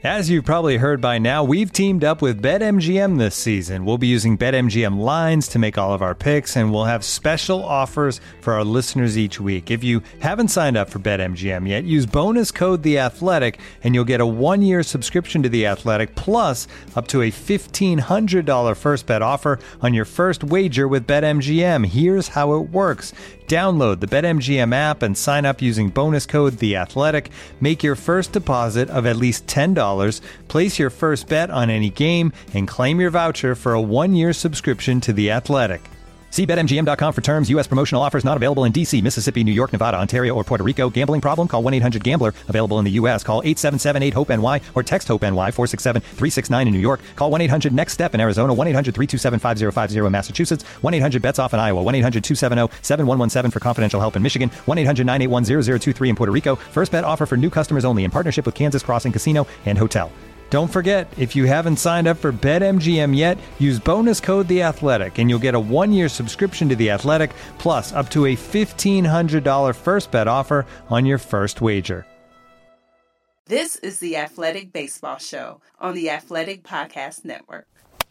As you've probably heard by now, we've teamed up with BetMGM this season. We'll be using BetMGM lines to make all of our picks, and we'll have special offers for our listeners each week. If you haven't signed up for BetMGM yet, use bonus code The Athletic, and you'll get a 1-year subscription to The Athletic, plus up to a $1,500 first bet offer on your first wager with BetMGM. Here's how it works. Download the BetMGM app and sign up using bonus code The Athletic. Make your first deposit of at least $10. Place your first bet on any game and claim your voucher for a 1-year subscription to The Athletic. See BetMGM.com for terms. U.S. promotional offers not available in D.C., Mississippi, New York, Nevada, Ontario, or Puerto Rico. Gambling problem? Call 1-800-GAMBLER. Available in the U.S. Call 877-8-HOPE-NY or text HOPE-NY 467-369 in New York. Call 1-800-NEXT-STEP in Arizona. 1-800-327-5050 in Massachusetts. 1-800-BETS-OFF in Iowa. 1-800-270-7117 for confidential help in Michigan. 1-800-981-0023 in Puerto Rico. First bet offer for new customers only in partnership with Kansas Crossing Casino and Hotel. Don't forget, if you haven't signed up for BetMGM yet, use bonus code The Athletic, and you'll get a 1-year subscription to The Athletic, plus up to a $1,500 first bet offer on your first wager. This is the Athletic Baseball Show on the Athletic Podcast Network.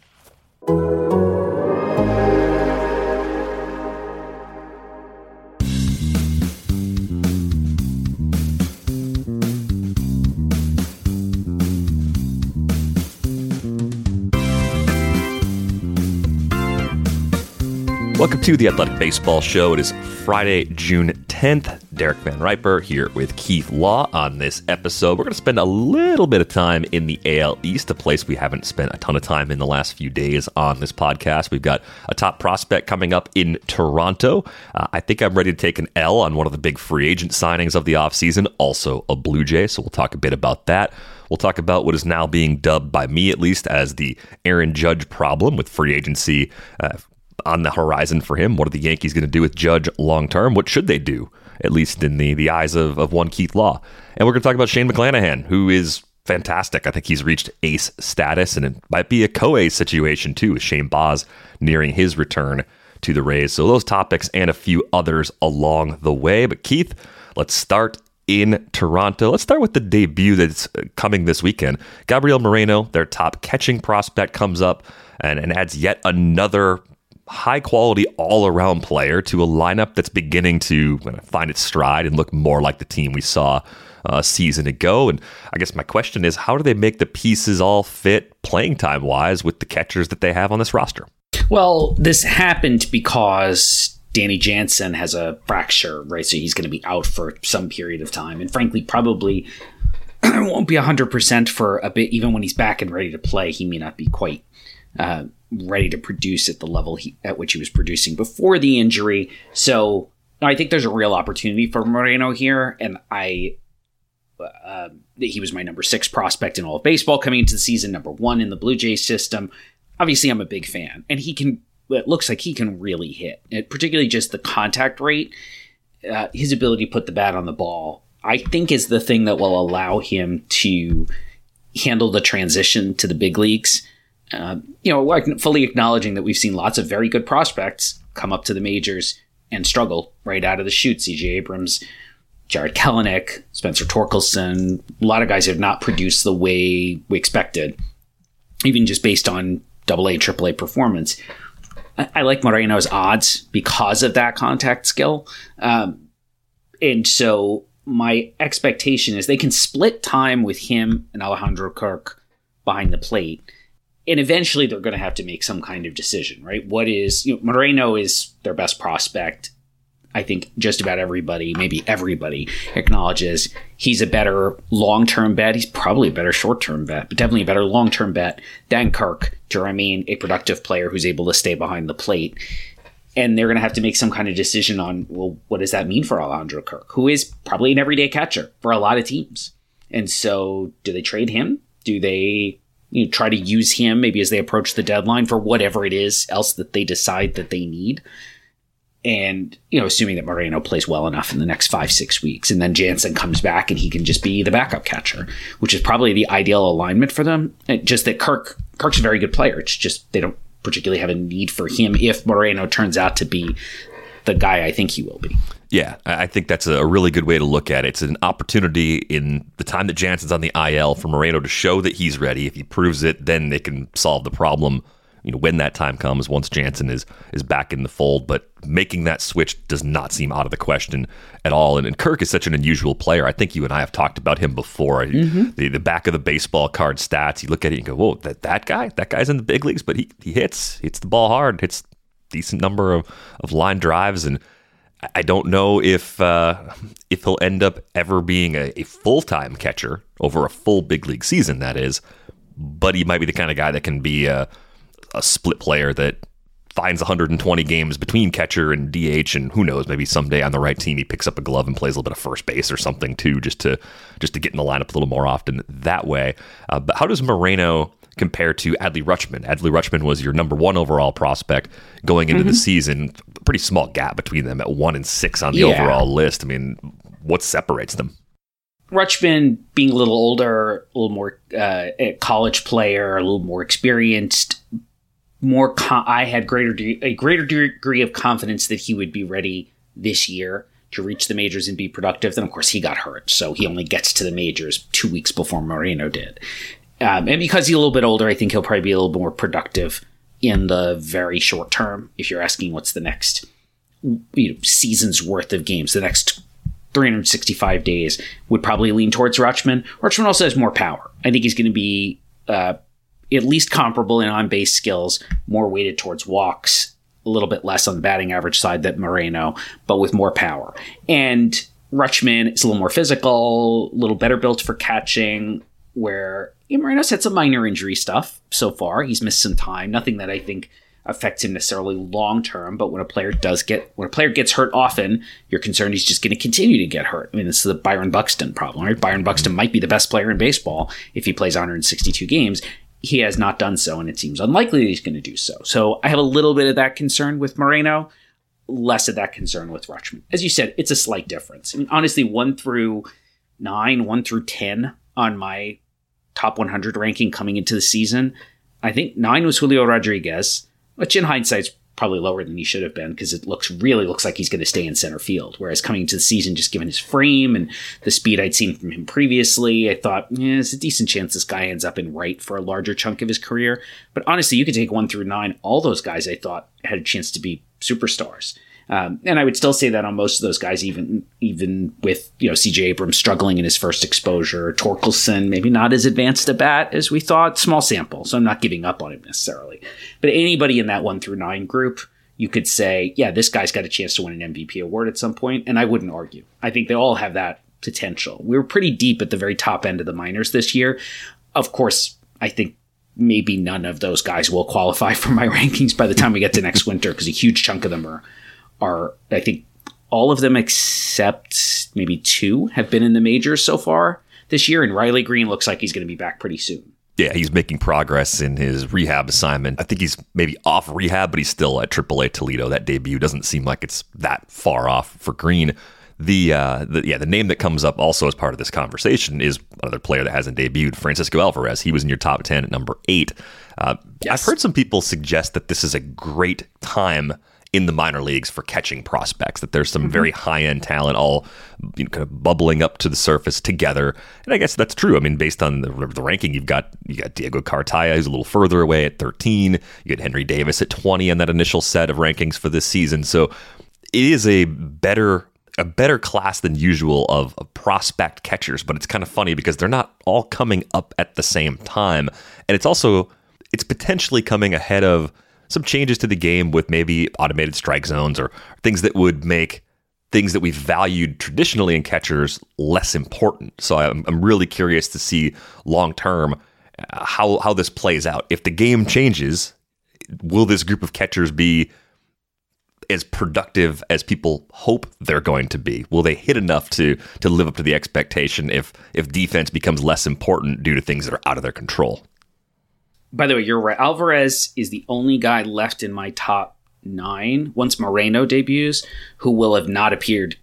Welcome to the Athletic Baseball Show. It is Friday, June 10th. Derek Van Riper here with Keith Law on this episode. We're going to spend a little bit of time in the AL East, a place we haven't spent a ton of time in the last few days on this podcast. We've got a top prospect coming up in Toronto. I think I'm ready to take an L on one of the big free agent signings of the offseason, also a Blue Jay, so we'll talk a bit about that. We'll talk about what is now being dubbed, by me at least, as the Aaron Judge problem with free agency on the horizon for him. What are the Yankees going to do with Judge long term? What should they do, at least in the eyes of one Keith Law? And we're going to talk about Shane McClanahan, who is fantastic. I think he's reached ace status, and it might be a co-ace situation too, with Shane Baz nearing his return to the Rays. So those topics and a few others along the way. But Keith, let's start in Toronto. Let's start with the debut that's coming this weekend. Gabriel Moreno, their top catching prospect, comes up and adds yet another high-quality all-around player to a lineup that's beginning to find its stride and look more like the team we saw a season ago. And I guess my question is, how do they make the pieces all fit playing time-wise with the catchers that they have on this roster? Well, this happened because Danny Jansen has a fracture, right? So he's going to be out for some period of time. And frankly, probably won't be 100% for a bit. Even when he's back and ready to play, he may not be quite ready to produce at the level at which he was producing before the injury. So I think there's a real opportunity for Moreno here. And he was my number 6 prospect in all of baseball coming into the season, number 1 in the Blue Jays system. Obviously, I'm a big fan, and it looks like he can really hit, particularly just the contact rate. His ability to put the bat on the ball, I think, is the thing that will allow him to handle the transition to the big leagues. Fully acknowledging that we've seen lots of very good prospects come up to the majors and struggle right out of the chute. C.J. Abrams, Jared Kelenic, Spencer Torkelson, a lot of guys have not produced the way we expected, even just based on AA, AAA performance. I like Moreno's odds because of that contact skill. And so my expectation is they can split time with him and Alejandro Kirk behind the plate. And eventually they're going to have to make some kind of decision, right? Moreno is their best prospect. I think just about everybody, maybe everybody, acknowledges he's a better long-term bet. He's probably a better short-term bet, but definitely a better long-term bet than Kirk to remain a productive player who's able to stay behind the plate. And they're going to have to make some kind of decision on, well, what does that mean for Alejandro Kirk, who is probably an everyday catcher for a lot of teams? And so do they trade him? Do they try to use him maybe as they approach the deadline for whatever it is else that they decide that they need? And, assuming that Moreno plays well enough in the next 5-6 weeks, and then Jansen comes back and he can just be the backup catcher, which is probably the ideal alignment for them. Just that Kirk's a very good player. It's just they don't particularly have a need for him if Moreno turns out to be the guy I think he will be. Yeah, I think that's a really good way to look at it. It's an opportunity in the time that Jansen's on the IL for Moreno to show that he's ready. If he proves it, then they can solve the problem, when that time comes, once Jansen is back in the fold. But making that switch does not seem out of the question at all. And Kirk is such an unusual player. I think you and I have talked about him before. The back of the baseball card stats, you look at it and go, whoa, that guy's in the big leagues, but he hits the ball hard, hits decent number of line drives. And I don't know if he'll end up ever being a full-time catcher over a full big league season, that is. But he might be the kind of guy that can be a split player that finds 120 games between catcher and DH, and who knows, maybe someday on the right team he picks up a glove and plays a little bit of first base or something too, just to get in the lineup a little more often that way. But how does Moreno compare to Adley Rutschman? Adley Rutschman was your number 1 overall prospect going into the season. Pretty small gap between them at 1 and 6 on the overall list. I mean, what separates them? Rutschman being a little older, a little more college player, a little more experienced. I had a greater degree of confidence that he would be ready this year to reach the majors and be productive. Then, of course, he got hurt, so he only gets to the majors 2 weeks before Moreno did. And because he's a little bit older, I think he'll probably be a little more productive in the very short term. If you're asking what's the next season's worth of games, the next 365 days would probably lean towards Rutschman. Rutschman also has more power. I think he's going to be at least comparable in on-base skills, more weighted towards walks, a little bit less on the batting average side than Moreno, but with more power. And Rutschman is a little more physical, a little better built for catching, where Moreno's had some minor injury stuff so far. He's missed some time. Nothing that I think affects him necessarily long term, but when a player gets hurt often, you're concerned he's just going to continue to get hurt. I mean, this is the Byron Buxton problem, right? Byron Buxton might be the best player in baseball if he plays 162 games. He has not done so, and it seems unlikely that he's going to do so. So I have a little bit of that concern with Moreno, less of that concern with Rutschman. As you said, it's a slight difference. I mean, honestly, 1 through 9, 1 through 10 on my top 100 ranking coming into the season, I think 9 was Julio Rodriguez, which in hindsight's probably lower than he should have been because it really looks like he's going to stay in center field. Whereas coming into the season, just given his frame and the speed I'd seen from him previously, I thought, there's a decent chance this guy ends up in right for a larger chunk of his career. But honestly, you could take 1 through 9. All those guys I thought had a chance to be superstars. And I would still say that on most of those guys, even with C.J. Abrams struggling in his first exposure, Torkelson maybe not as advanced a bat as we thought, small sample, so I'm not giving up on him necessarily. But anybody in that 1 through 9 group, you could say, yeah, this guy's got a chance to win an MVP award at some point, and I wouldn't argue. I think they all have that potential. We were pretty deep at the very top end of the minors this year. Of course, I think maybe none of those guys will qualify for my rankings by the time we get to next winter because a huge chunk of them are I think all of them except maybe 2 have been in the majors so far this year, and Riley Green looks like he's going to be back pretty soon. Yeah, he's making progress in his rehab assignment. I think he's maybe off rehab, but he's still at AAA Toledo. That debut doesn't seem like it's that far off for Green. The name that comes up also as part of this conversation is another player that hasn't debuted, Francisco Alvarez. He was in your top 10 at number 8. Yes. I've heard some people suggest that this is a great time in the minor leagues for catching prospects, that there's some very high-end talent all kind of bubbling up to the surface together. And I guess that's true. I mean, based on the ranking, you got Diego Cartaya, who's a little further away at 13. You got Henry Davis at 20 on that initial set of rankings for this season. So it is a better class than usual of prospect catchers, but it's kind of funny because they're not all coming up at the same time. And it's potentially coming ahead of some changes to the game with maybe automated strike zones or things that would make things that we've valued traditionally in catchers less important. So I'm really curious to see long term how this plays out. If the game changes, will this group of catchers be as productive as people hope they're going to be? Will they hit enough to live up to the expectation if defense becomes less important due to things that are out of their control? By the way, you're right. Alvarez is the only guy left in my top 9 once Moreno debuts who has not appeared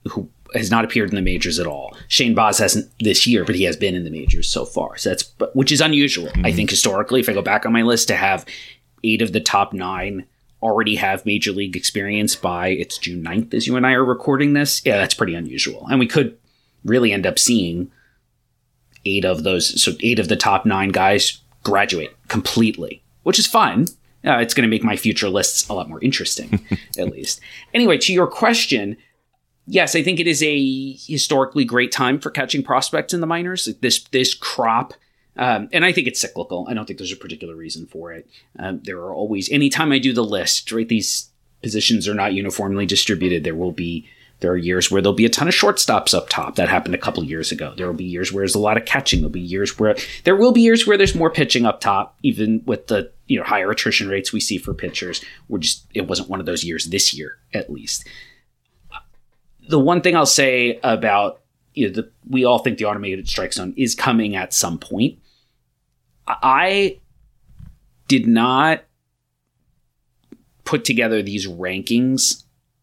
in the majors at all. Shane Baz hasn't this year, but he has been in the majors so far. So which is unusual. I think historically, if I go back on my list, to have 8 of the top 9 already have major league experience by it's June 9th as you and I are recording this, yeah, that's pretty unusual. And we could really end up seeing 8 of the top 9 guys graduate completely, which is fun. It's going to make my future lists a lot more interesting, at least. Anyway, to your question, yes, I think it is a historically great time for catching prospects in the minors. This crop, and I think it's cyclical. I don't think there's a particular reason for it. There are always, anytime I do the list, right, these positions are not uniformly distributed. There are years where there'll be a ton of shortstops up top. That happened a couple of years ago. There will be years where there's a lot of catching. There will be years where there's more pitching up top, even with the higher attrition rates we see for pitchers. It wasn't one of those years this year, at least. The one thing I'll say about we all think the automated strike zone is coming at some point. I did not put together these rankings.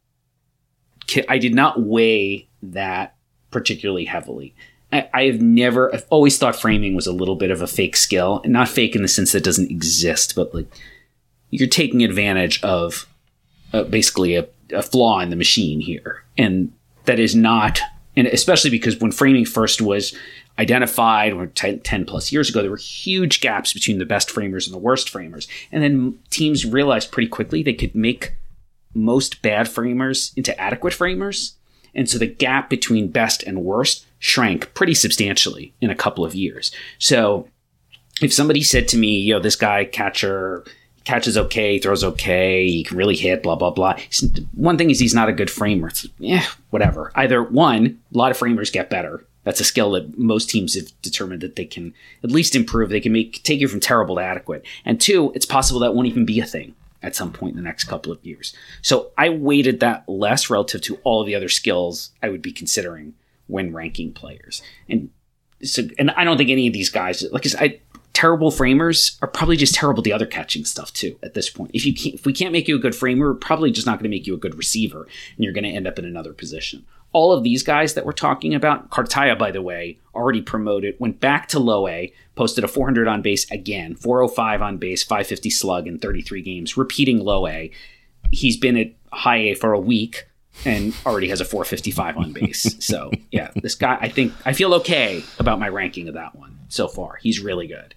I did not weigh that particularly heavily. I've always thought framing was a little bit of a fake skill, and not fake in the sense that it doesn't exist, but like you're taking advantage of basically a flaw in the machine here. And that is not, and especially because when framing first was identified or 10 plus years ago, there were huge gaps between the best framers and the worst framers. And then teams realized pretty quickly they could make most bad framers into adequate framers. And so the gap between best and worst shrank pretty substantially in a couple of years. So if somebody said to me, this guy catches okay, throws okay, he can really hit, blah, blah, blah. One thing is he's not a good framer. It's, whatever. Either one, a lot of framers get better. That's a skill that most teams have determined that they can at least improve. They can take you from terrible to adequate. And 2, it's possible that won't even be a thing at some point in the next couple of years. So I weighted that less relative to all of the other skills I would be considering when ranking players. And I don't think any of these guys, terrible framers are probably just terrible at the other catching stuff too at this point. If we can't make you a good framer, we're probably just not going to make you a good receiver, and you're going to end up in another position. All of these guys that we're talking about, Cartaya, by the way, already promoted, went back to low A, posted a 400 on base again, 405 on base, 550 slug in 33 games, repeating low A. He's been at high A for a week and already has a 455 on base. So yeah, this guy, I feel okay about my ranking of that one so far. He's really good.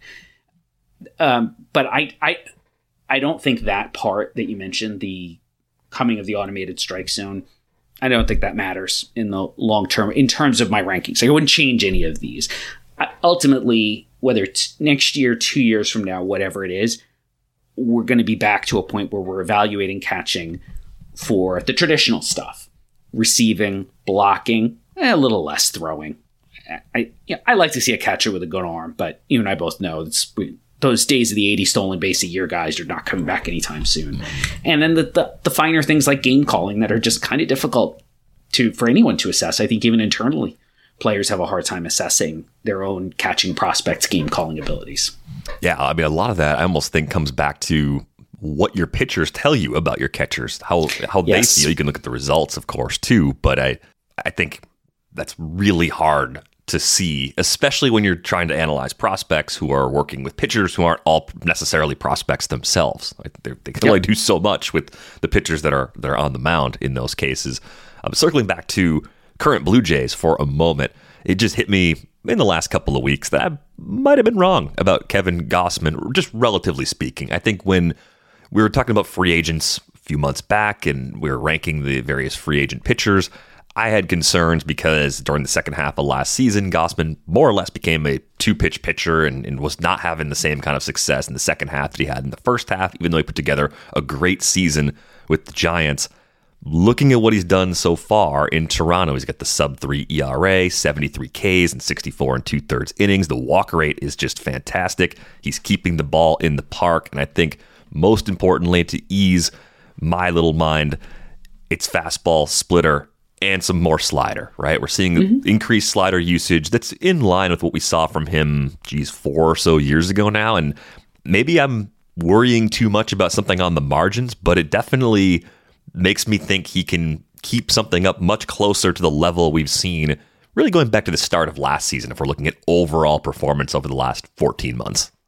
But I don't think that part that you mentioned, the coming of the automated strike zone, I don't think that matters in the long term in terms of my rankings. I wouldn't change any of these. Ultimately, whether it's next year, 2 years from now, whatever it is, we're going to be back to a point where we're evaluating catching for the traditional stuff. Receiving, blocking, a little less throwing. I like to see a catcher with a good arm, but you and I both know those days of the 80 stolen base a year guys are not coming back anytime soon. And then the finer things like game calling that are just kind of difficult for anyone to assess. I think even internally, players have a hard time assessing their own catching prospects' game calling abilities. Yeah, I mean, a lot of that I almost think comes back to what your pitchers tell you about your catchers, how they feel. You can look at the results, of course, too. But I think that's really hard to see, especially when you're trying to analyze prospects who are working with pitchers who aren't all necessarily prospects themselves. They can only do so much with the pitchers that are on the mound in those cases. Circling back to current Blue Jays for a moment, it just hit me in the last couple of weeks that I might have been wrong about Kevin Gausman, just relatively speaking. I think when we were talking about free agents a few months back and we were ranking the various free agent pitchers, I had concerns because during the second half of last season, Gausman more or less became a two-pitch pitcher and was not having the same kind of success in the second half that he had in the first half, even though he put together a great season with the Giants. Looking at what he's done so far in Toronto, he's got the sub-3 ERA, 73 Ks and 64 and 2/3 innings. The walk rate is just fantastic. He's keeping the ball in the park, and I think most importantly, to ease my little mind, it's fastball, splitter, and some more slider, right? We're seeing increased slider usage that's in line with what we saw from him, 4 or so years ago now. And maybe I'm worrying too much about something on the margins, but it definitely makes me think he can keep something up much closer to the level we've seen really going back to the start of last season if we're looking at overall performance over the last 14 months.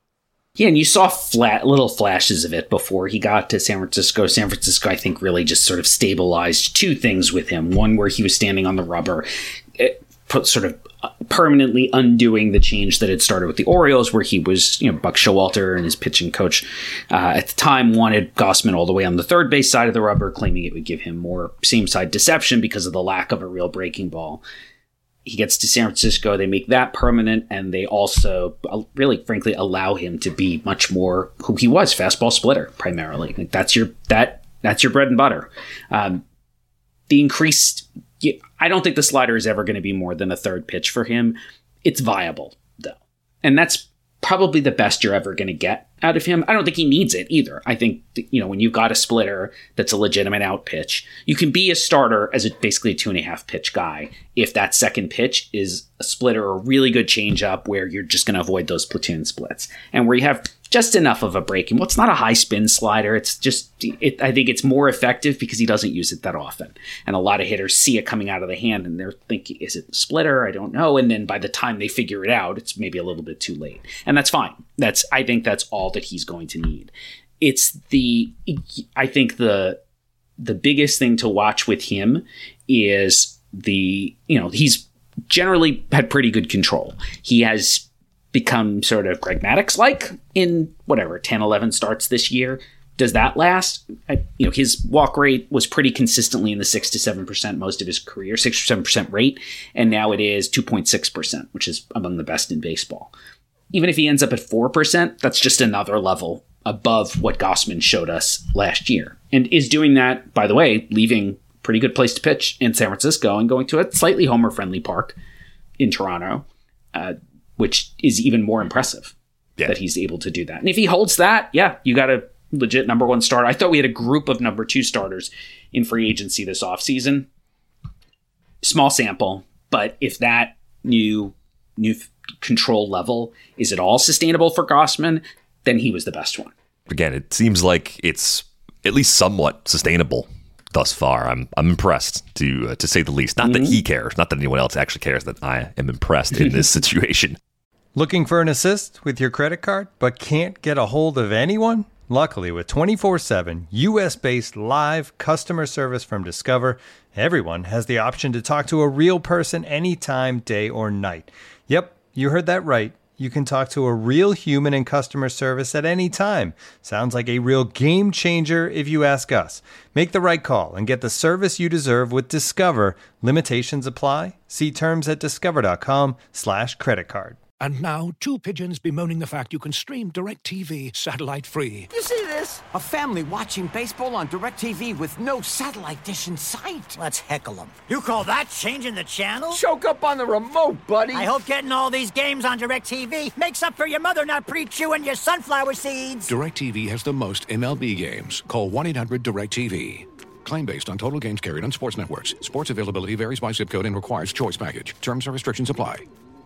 Yeah, and you saw little flashes of it before he got to San Francisco. San Francisco, I think, really just sort of stabilized two things with him. One, where he was standing on the rubber, sort of permanently undoing the change that had started with the Orioles, where he was, Buck Showalter and his pitching coach at the time wanted Gausman all the way on the third base side of the rubber, claiming it would give him more same-side deception because of the lack of a real breaking ball. He gets to San Francisco, they make that permanent, and they also really, frankly, allow him to be much more who he was, fastball splitter, primarily. Like that's your bread and butter. The increased, I don't think the slider is ever going to be more than a third pitch for him. It's viable, though. And that's probably the best you're ever going to get out of him. I don't think he needs it either. I think, when you've got a splitter that's a legitimate out pitch, you can be a starter as basically a 2.5 pitch guy if that second pitch is a splitter or a really good changeup where you're just going to avoid those platoon splits. And where you have just enough of a breaking. Well, it's not a high spin slider. It's just, I think it's more effective because he doesn't use it that often. And a lot of hitters see it coming out of the hand and they're thinking, is it a splitter? I don't know. And then by the time they figure it out, it's maybe a little bit too late. And that's fine. I think that's all that he's going to need. I think the biggest thing to watch with him is he's generally had pretty good control. He has become sort of Greg Maddux-like in 10, 11 starts this year. Does that last? His walk rate was pretty consistently in the 6 to 7% most of his career, 6 or 7% rate, and now it is 2.6%, which is among the best in baseball. Even if he ends up at 4%, that's just another level above what Gausman showed us last year. And is doing that, by the way, leaving pretty good place to pitch in San Francisco and going to a slightly homer-friendly park in Toronto, which is even more impressive that he's able to do that. And if he holds that, you got a legit number one starter. I thought we had a group of number two starters in free agency this offseason. Small sample, but if that new control level is at all sustainable for Gausman, then he was the best one. Again, it seems like it's at least somewhat sustainable thus far. I'm impressed to say the least. Not that he cares, not that anyone else actually cares, that I am impressed in this situation. Looking for an assist with your credit card, but can't get a hold of anyone? Luckily, with 24/7 U.S.-based live customer service from Discover, everyone has the option to talk to a real person anytime, day or night. Yep, you heard that right. You can talk to a real human in customer service at any time. Sounds like a real game changer if you ask us. Make the right call and get the service you deserve with Discover. Limitations apply. See terms at discover.com/creditcard. And now, two pigeons bemoaning the fact you can stream DirecTV satellite-free. You see this? A family watching baseball on DirecTV with no satellite dish in sight. Let's heckle them. You call that changing the channel? Choke up on the remote, buddy. I hope getting all these games on DirecTV makes up for your mother not pre-chewing your sunflower seeds. DirecTV has the most MLB games. Call 1-800-DirecTV. Claim based on total games carried on sports networks. Sports availability varies by zip code and requires choice package. Terms and restrictions apply.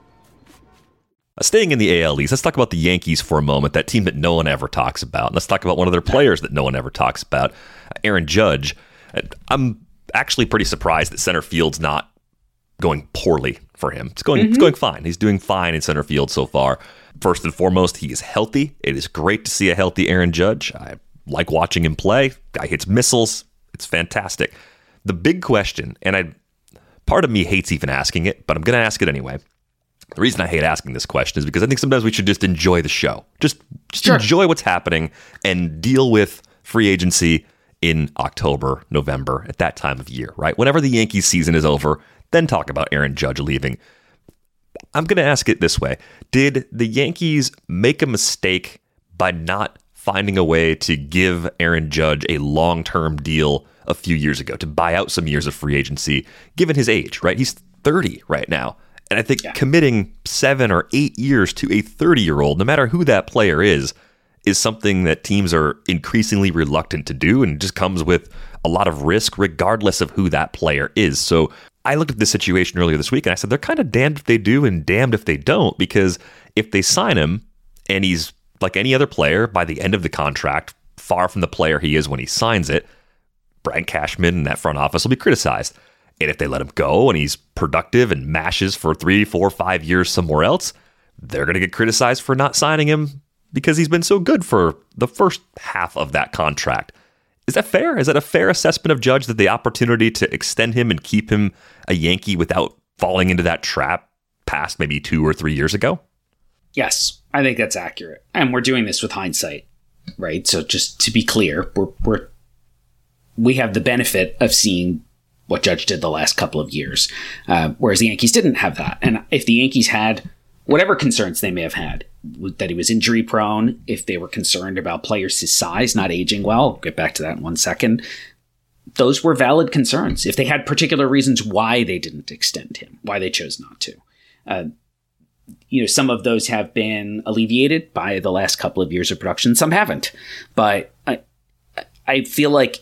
Staying in the AL East, let's talk about the Yankees for a moment, that team that no one ever talks about. And let's talk about one of their players that no one ever talks about, Aaron Judge. I'm actually pretty surprised that center field's not going poorly for him. It's going fine. He's doing fine in center field so far. First and foremost, he is healthy. It is great to see a healthy Aaron Judge. I like watching him play. Guy hits missiles. It's fantastic. The big question, and part of me hates even asking it, but I'm going to ask it anyway. The reason I hate asking this question is because I think sometimes we should just enjoy the show. Just enjoy what's happening and deal with free agency in October, November, at that time of year, right? Whenever the Yankees season is over, then talk about Aaron Judge leaving. I'm going to ask it this way. Did the Yankees make a mistake by not finding a way to give Aaron Judge a long-term deal a few years ago, to buy out some years of free agency, given his age, right? He's 30 right now. And I think committing 7 or 8 years to a 30-year-old, no matter who that player is something that teams are increasingly reluctant to do, and just comes with a lot of risk regardless of who that player is. So I looked at this situation earlier this week and I said, they're kind of damned if they do and damned if they don't, because if they sign him and he's like any other player by the end of the contract, far from the player he is when he signs it, Brian Cashman and that front office will be criticized. And if they let him go and he's productive and mashes for 3, 4, 5 years somewhere else, they're going to get criticized for not signing him because he's been so good for the first half of that contract. Is that fair? Is that a fair assessment of Judge, that the opportunity to extend him and keep him a Yankee without falling into that trap past maybe 2 or 3 years ago? Yes, I think that's accurate. And we're doing this with hindsight, right? So just to be clear, we have the benefit of seeing what Judge did the last couple of years, whereas the Yankees didn't have that. And if the Yankees had whatever concerns they may have had, that he was injury prone, if they were concerned about players his size not aging well, I'll get back to that in 1 second, those were valid concerns. If they had particular reasons why they didn't extend him, why they chose not to. Some of those have been alleviated by the last couple of years of production. Some haven't. But I feel like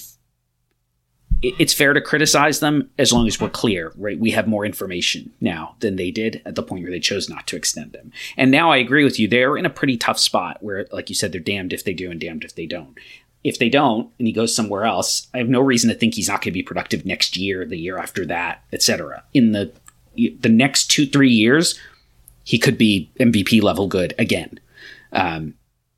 it's fair to criticize them as long as we're clear, right? We have more information now than they did at the point where they chose not to extend him. And now I agree with you. They're in a pretty tough spot where, like you said, they're damned if they do and damned if they don't. If they don't, and he goes somewhere else, I have no reason to think he's not going to be productive next year, the year after that, etc. In the next 2-3 years, he could be MVP level good again. And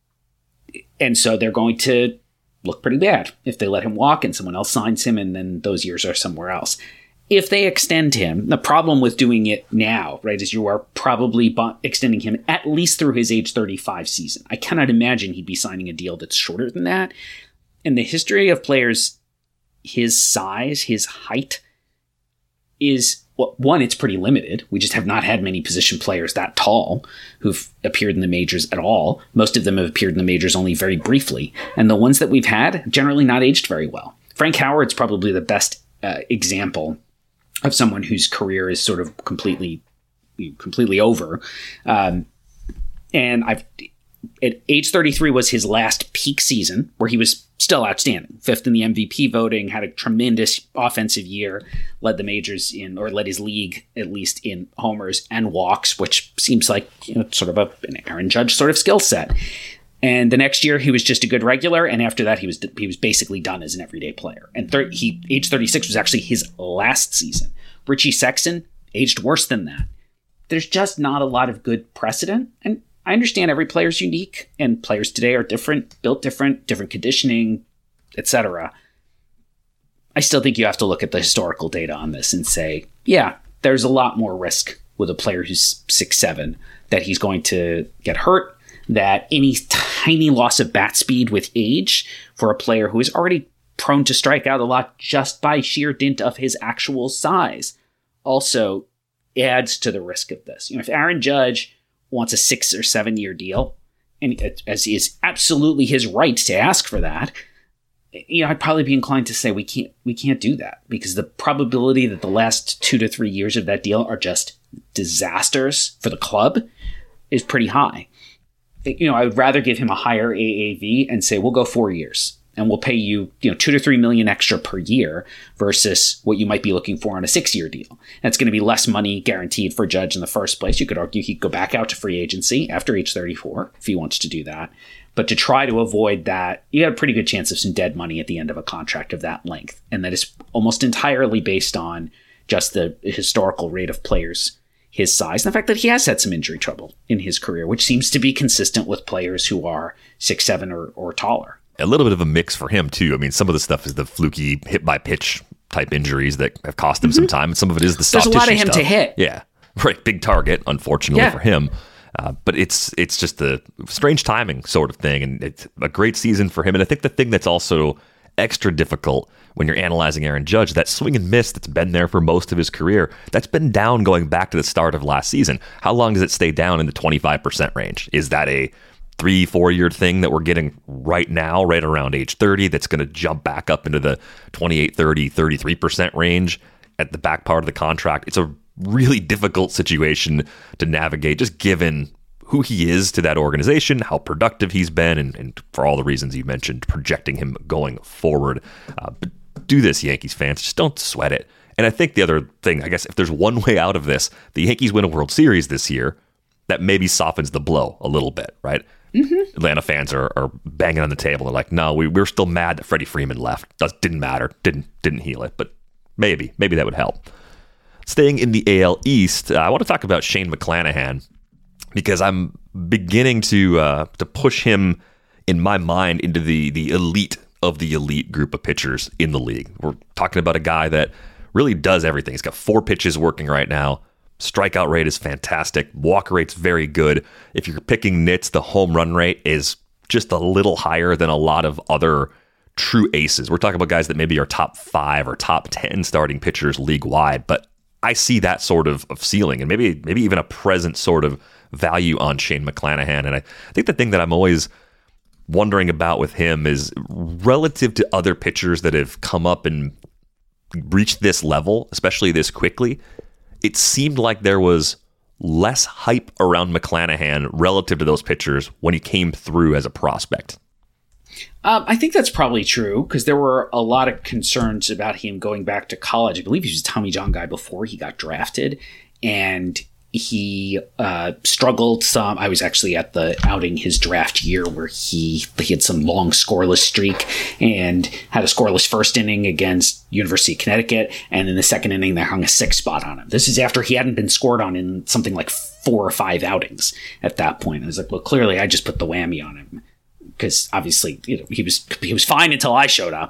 so they're going to look pretty bad if they let him walk and someone else signs him and then those years are somewhere else. If they extend him, the problem with doing it now, right, is you are probably extending him at least through his age 35 season. I cannot imagine he'd be signing a deal that's shorter than that. In the history of players, his size, his height is, well, one, it's pretty limited. We just have not had many position players that tall who've appeared in the majors at all. Most of them have appeared in the majors only very briefly. And the ones that we've had, generally not aged very well. Frank Howard's probably the best example of someone whose career is sort of completely over. And at age 33 was his last peak season where he was still outstanding. 5th in the MVP voting, had a tremendous offensive year, led the majors in, or led his league at least in homers and walks, which seems like sort of an Aaron Judge sort of skill set. And the next year he was just a good regular, and after that he was basically done as an everyday player. And age 36 was actually his last season. Richie Sexson aged worse than that. There's just not a lot of good precedent, and I understand every player's unique, and players today are different, built different conditioning, etc. I still think you have to look at the historical data on this and say, yeah, there's a lot more risk with a player who's 6'7", that he's going to get hurt, that any tiny loss of bat speed with age for a player who is already prone to strike out a lot just by sheer dint of his actual size also adds to the risk of this. If Aaron Judge wants a 6 or 7 year deal, and as is absolutely his right to ask for that, I'd probably be inclined to say we can't do that, because the probability that the last 2 to 3 years of that deal are just disasters for the club is pretty high. I would rather give him a higher AAV and say, we'll go 4 years and we'll pay you, $2 to $3 million extra per year versus what you might be looking for on a 6-year deal. That's going to be less money guaranteed for Judge in the first place. You could argue he could go back out to free agency after age 34 if he wants to do that. But to try to avoid that, you got a pretty good chance of some dead money at the end of a contract of that length. And that is almost entirely based on just the historical rate of players his size, and the fact that he has had some injury trouble in his career, which seems to be consistent with players who are 6'7" or taller. A little bit of a mix for him, too. I mean, some of the stuff is the fluky hit-by-pitch type injuries that have cost him some time, and some of it is the soft tissue stuff. There's a lot of him to hit. Yeah, right. Big target, unfortunately for him. But it's just a strange timing sort of thing, and it's a great season for him. And I think the thing that's also extra difficult when you're analyzing Aaron Judge, that swing and miss that's been there for most of his career, that's been down going back to the start of last season. How long does it stay down in the 25% range? Is that a 3-4 year thing that we're getting right now, right around age 30, that's going to jump back up into the 28, 30, 33% range at the back part of the contract? It's a really difficult situation to navigate, just given who he is to that organization, how productive he's been, and for all the reasons you mentioned, projecting him going forward. But do this, Yankees fans. Just don't sweat it. And I think the other thing, I guess, if there's one way out of this, the Yankees win a World Series this year, that maybe softens the blow a little bit, right? Mm-hmm. Atlanta fans are banging on the table. They're like, no, we're still mad that Freddie Freeman left. Didn't matter. Didn't heal it. But maybe that would help. Staying in the AL East, I want to talk about Shane McClanahan, because I'm beginning to push him, in my mind, into the elite of the elite group of pitchers in the league. We're talking about a guy that really does everything. He's got 4 pitches working right now. Strikeout rate is fantastic. Walk rate's very good. If you're picking nits, the home run rate is just a little higher than a lot of other true aces. We're talking about guys that maybe are top 5 or top 10 starting pitchers league-wide, but I see that sort of ceiling and maybe even a present sort of value on Shane McClanahan. And I think the thing that I'm always wondering about with him is relative to other pitchers that have come up and reached this level, especially this quickly, it seemed like there was less hype around McClanahan relative to those pitchers when he came through as a prospect. I think that's probably true because there were a lot of concerns about him going back to college. I believe he was a Tommy John guy before he got drafted, and he struggled some. I was actually at the outing his draft year where he had some long scoreless streak and had a scoreless first inning against University of Connecticut, and in the second inning they hung a 6 spot on him. This is after he hadn't been scored on in something like 4 or 5 outings at that point. I was like, well, clearly I just put the whammy on him because obviously he was fine until I showed up.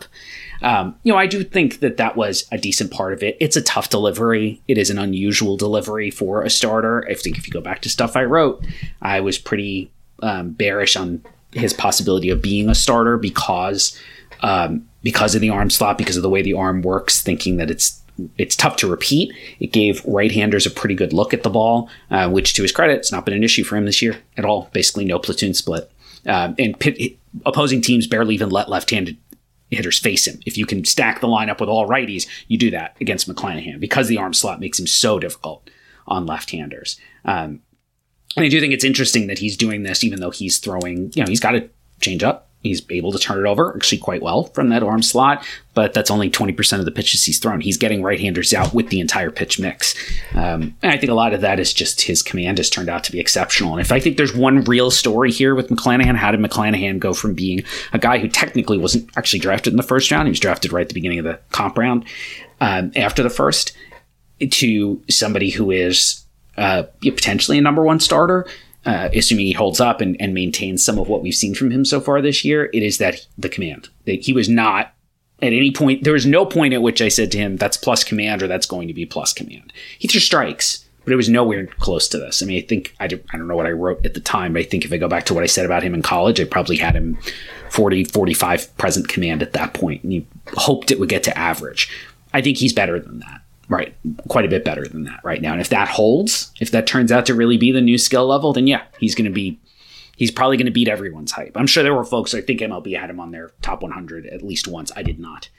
I do think that was a decent part of it. It's a tough delivery. It is an unusual delivery for a starter. I think if you go back to stuff I wrote, I was pretty bearish on his possibility of being a starter because of the arm slot, because of the way the arm works, thinking that it's tough to repeat. It gave right-handers a pretty good look at the ball, which to his credit, it's not been an issue for him this year at all. Basically no platoon split. And opposing teams barely even let left-handed hitters face him. If you can stack the lineup with all righties, you do that against McClanahan because the arm slot makes him so difficult on left-handers. And I do think it's interesting that he's doing this even though he's throwing, he's got a change up. He's able to turn it over actually quite well from that arm slot, but that's only 20% of the pitches he's thrown. He's getting right-handers out with the entire pitch mix. And I think a lot of that is just his command has turned out to be exceptional. And if I think there's one real story here with McClanahan, how did McClanahan go from being a guy who technically wasn't actually drafted in the first round, he was drafted right at the beginning of the comp round after the first, to somebody who is potentially a number 1 starter, assuming he holds up and maintains some of what we've seen from him so far this year, it is that the command. That he was not at any point, there was no point at which I said to him, that's plus command or that's going to be plus command. He threw strikes, but it was nowhere close to this. I mean, I don't know what I wrote at the time, but I think if I go back to what I said about him in college, I probably had him 40, 45 present command at that point, and you hoped it would get to average. I think he's better than that. Right. Quite a bit better than that right now. And if that holds, if that turns out to really be the new skill level, then yeah, he's probably going to beat everyone's hype. I'm sure there were folks, I think MLB had him on their top 100 at least once. I did not.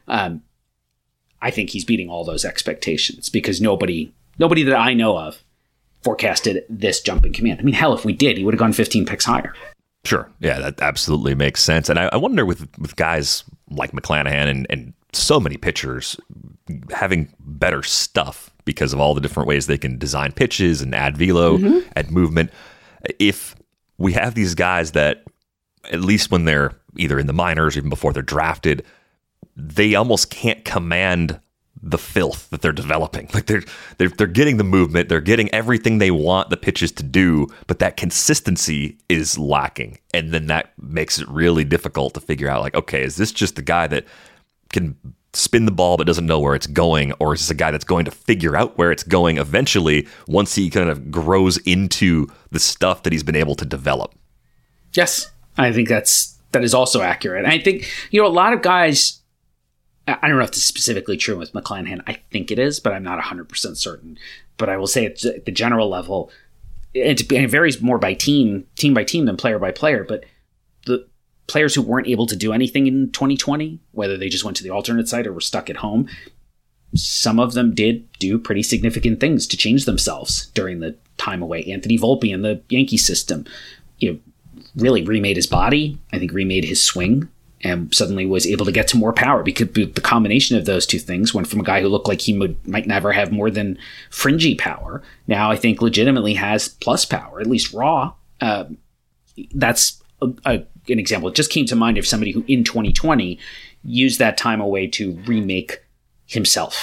I think he's beating all those expectations because nobody that I know of forecasted this jump in command. I mean, hell, if we did, he would have gone 15 picks higher. Sure. Yeah, that absolutely makes sense. And I wonder with guys like McClanahan and so many pitchers having better stuff because of all the different ways they can design pitches and add velo, add movement. If we have these guys that, at least when they're either in the minors, even before they're drafted, they almost can't command the filth that they're developing. Like they're getting the movement, they're getting everything they want the pitches to do, but that consistency is lacking. And then that makes it really difficult to figure out, like, okay, is this just the guy that can spin the ball but doesn't know where it's going, or is this a guy that's going to figure out where it's going eventually once he kind of grows into the stuff that he's been able to develop? Yes, I think that is also accurate. And I think, a lot of guys, I don't know if this is specifically true with McClanahan. I think it is, but I'm not 100% certain. But I will say at the general level, it varies more by team by team than player by player, but the players who weren't able to do anything in 2020, whether they just went to the alternate site or were stuck at home, some of them did do pretty significant things to change themselves during the time away. Anthony Volpe in the Yankee system, really remade his body, I think remade his swing, and suddenly was able to get to more power because the combination of those two things went from a guy who looked like he might never have more than fringy power. Now I think legitimately has plus power, at least raw. That's an example. It just came to mind of somebody who in 2020 used that time away to remake himself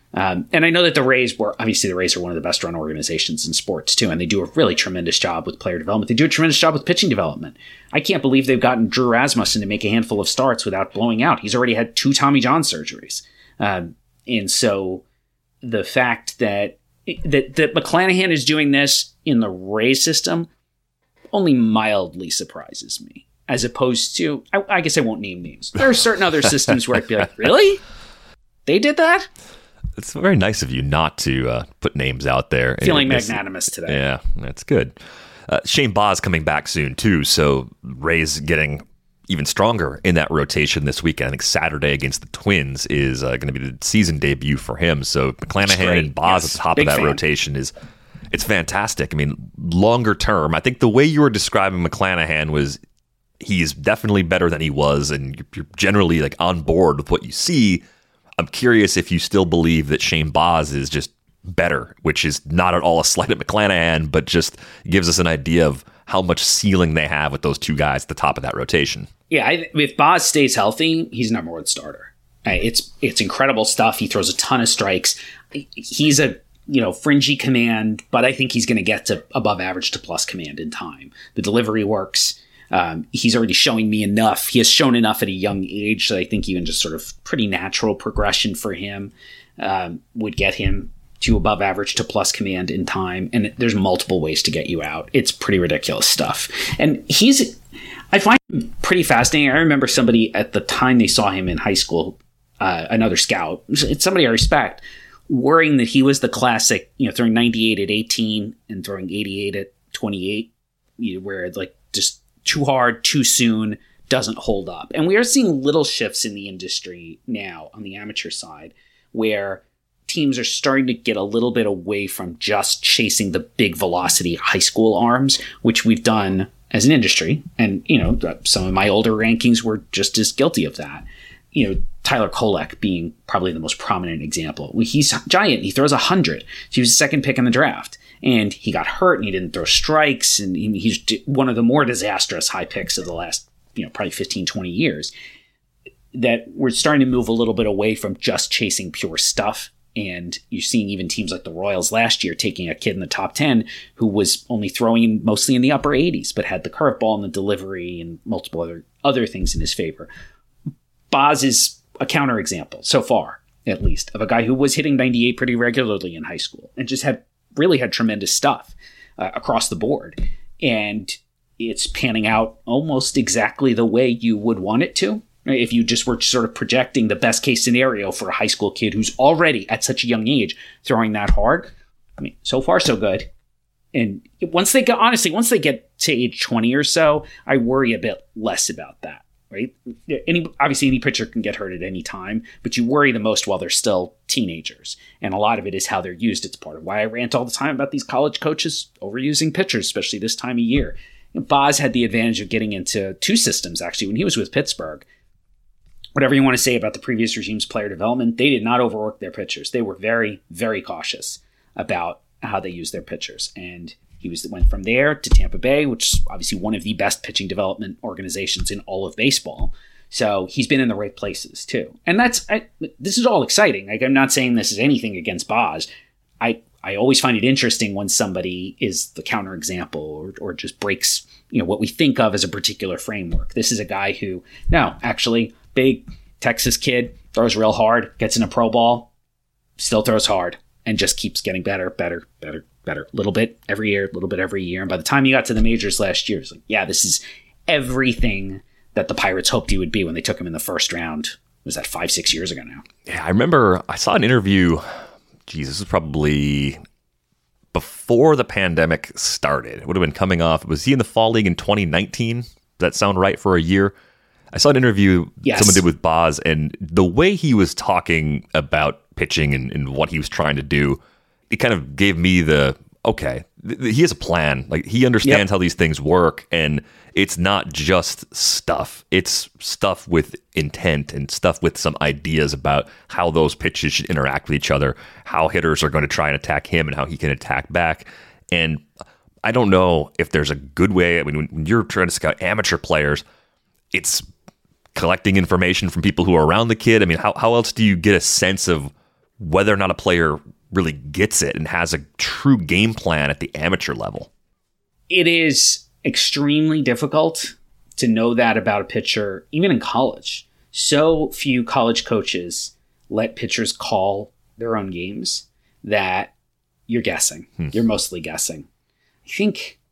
And I know that the Rays are one of the best run organizations in sports too, and they do a really tremendous job with player development. They do a tremendous job with pitching development. I can't believe they've gotten Drew Rasmussen to make a handful of starts without blowing out. He's already had 2 Tommy John surgeries. And so the fact that McClanahan is doing this in the Rays system only mildly surprises me, as opposed to, I guess I won't name names. There are certain other systems where I'd be like, really? They did that? It's very nice of you not to put names out there. Feeling magnanimous today. Yeah, that's good. Shane Baz coming back soon, too. So Rays getting even stronger in that rotation this weekend. I think Saturday against the Twins is going to be the season debut for him. So McClanahan and Baz at the top of that rotation it's fantastic. I mean, longer term, I think the way you were describing McClanahan was he's definitely better than he was, and you're generally like on board with what you see. I'm curious if you still believe that Shane Baz is just better, which is not at all a slight at McClanahan, but just gives us an idea of how much ceiling they have with those 2 guys at the top of that rotation. Yeah, if Baz stays healthy, he's number 1 starter. It's incredible stuff. He throws a ton of strikes. He's a fringy command, but I think he's going to get to above average to plus command in time. The delivery works. He's already showing me enough. He has shown enough at a young age that I think even just sort of pretty natural progression for him would get him to above average to plus command in time. And there's multiple ways to get you out. It's pretty ridiculous stuff. And I find him pretty fascinating. I remember somebody at the time they saw him in high school, another scout, it's somebody I respect, worrying that he was the classic, throwing 98 at 18 and throwing 88 at 28, where it's like just too hard, too soon, doesn't hold up. And we are seeing little shifts in the industry now on the amateur side where teams are starting to get a little bit away from just chasing the big velocity high school arms, which we've done as an industry. And, some of my older rankings were just as guilty of that. Tyler Kolek being probably the most prominent example. He's giant. He throws 100. He was the 2nd pick in the draft. And he got hurt and he didn't throw strikes. And he's one of the more disastrous high picks of the last, probably 15, 20 years. That we're starting to move a little bit away from just chasing pure stuff. And you're seeing even teams like the Royals last year taking a kid in the top 10 who was only throwing mostly in the upper 80s, but had the curveball and the delivery and multiple other things in his favor. Baz is a counterexample so far, at least, of a guy who was hitting 98 pretty regularly in high school and just had tremendous stuff across the board. And it's panning out almost exactly the way you would want it to. If you just were sort of projecting the best case scenario for a high school kid who's already at such a young age throwing that hard. I mean, so far so good. And once they get to age 20 or so, I worry a bit less about that, right? Obviously any pitcher can get hurt at any time, but you worry the most while they're still teenagers. And a lot of it is how they're used. It's part of why I rant all the time about these college coaches overusing pitchers, especially this time of year. Baz had the advantage of getting into 2 systems, actually, when he was with Pittsburgh. Whatever you want to say about the previous regime's player development, they did not overwork their pitchers. They were very, very cautious about how they used their pitchers. And he went from there to Tampa Bay, which is obviously one of the best pitching development organizations in all of baseball. So he's been in the right places too. And this is all exciting. Like, I'm not saying this is anything against Baz. I always find it interesting when somebody is the counterexample or just breaks, what we think of as a particular framework. This is a guy who, big Texas kid, throws real hard, gets in a pro ball, still throws hard, and just keeps getting better. A little bit every year. And by the time he got to the majors last year, it's like, yeah, this is everything that the Pirates hoped he would be when they took him in the first round. Was that 5-6 years ago now? Yeah, I remember I saw an interview. This was probably before the pandemic started. It would have been coming off. Was he in the Fall League in 2019? Does that sound right for a year? I saw an interview someone did with Baz, and the way he was talking about pitching and what he was trying to do, it kind of gave me he has a plan. Like, he understands how these things work, and it's not just stuff. It's stuff with intent and stuff with some ideas about how those pitches should interact with each other, how hitters are going to try and attack him and how he can attack back. And I don't know if there's a good way. I mean, when you're trying to scout amateur players, it's collecting information from people who are around the kid. I mean, how else do you get a sense of whether or not a player really gets it and has a true game plan at the amateur level. It is extremely difficult to know that about a pitcher, even in college. So few college coaches let pitchers call their own games that you're guessing. You're mostly guessing. I think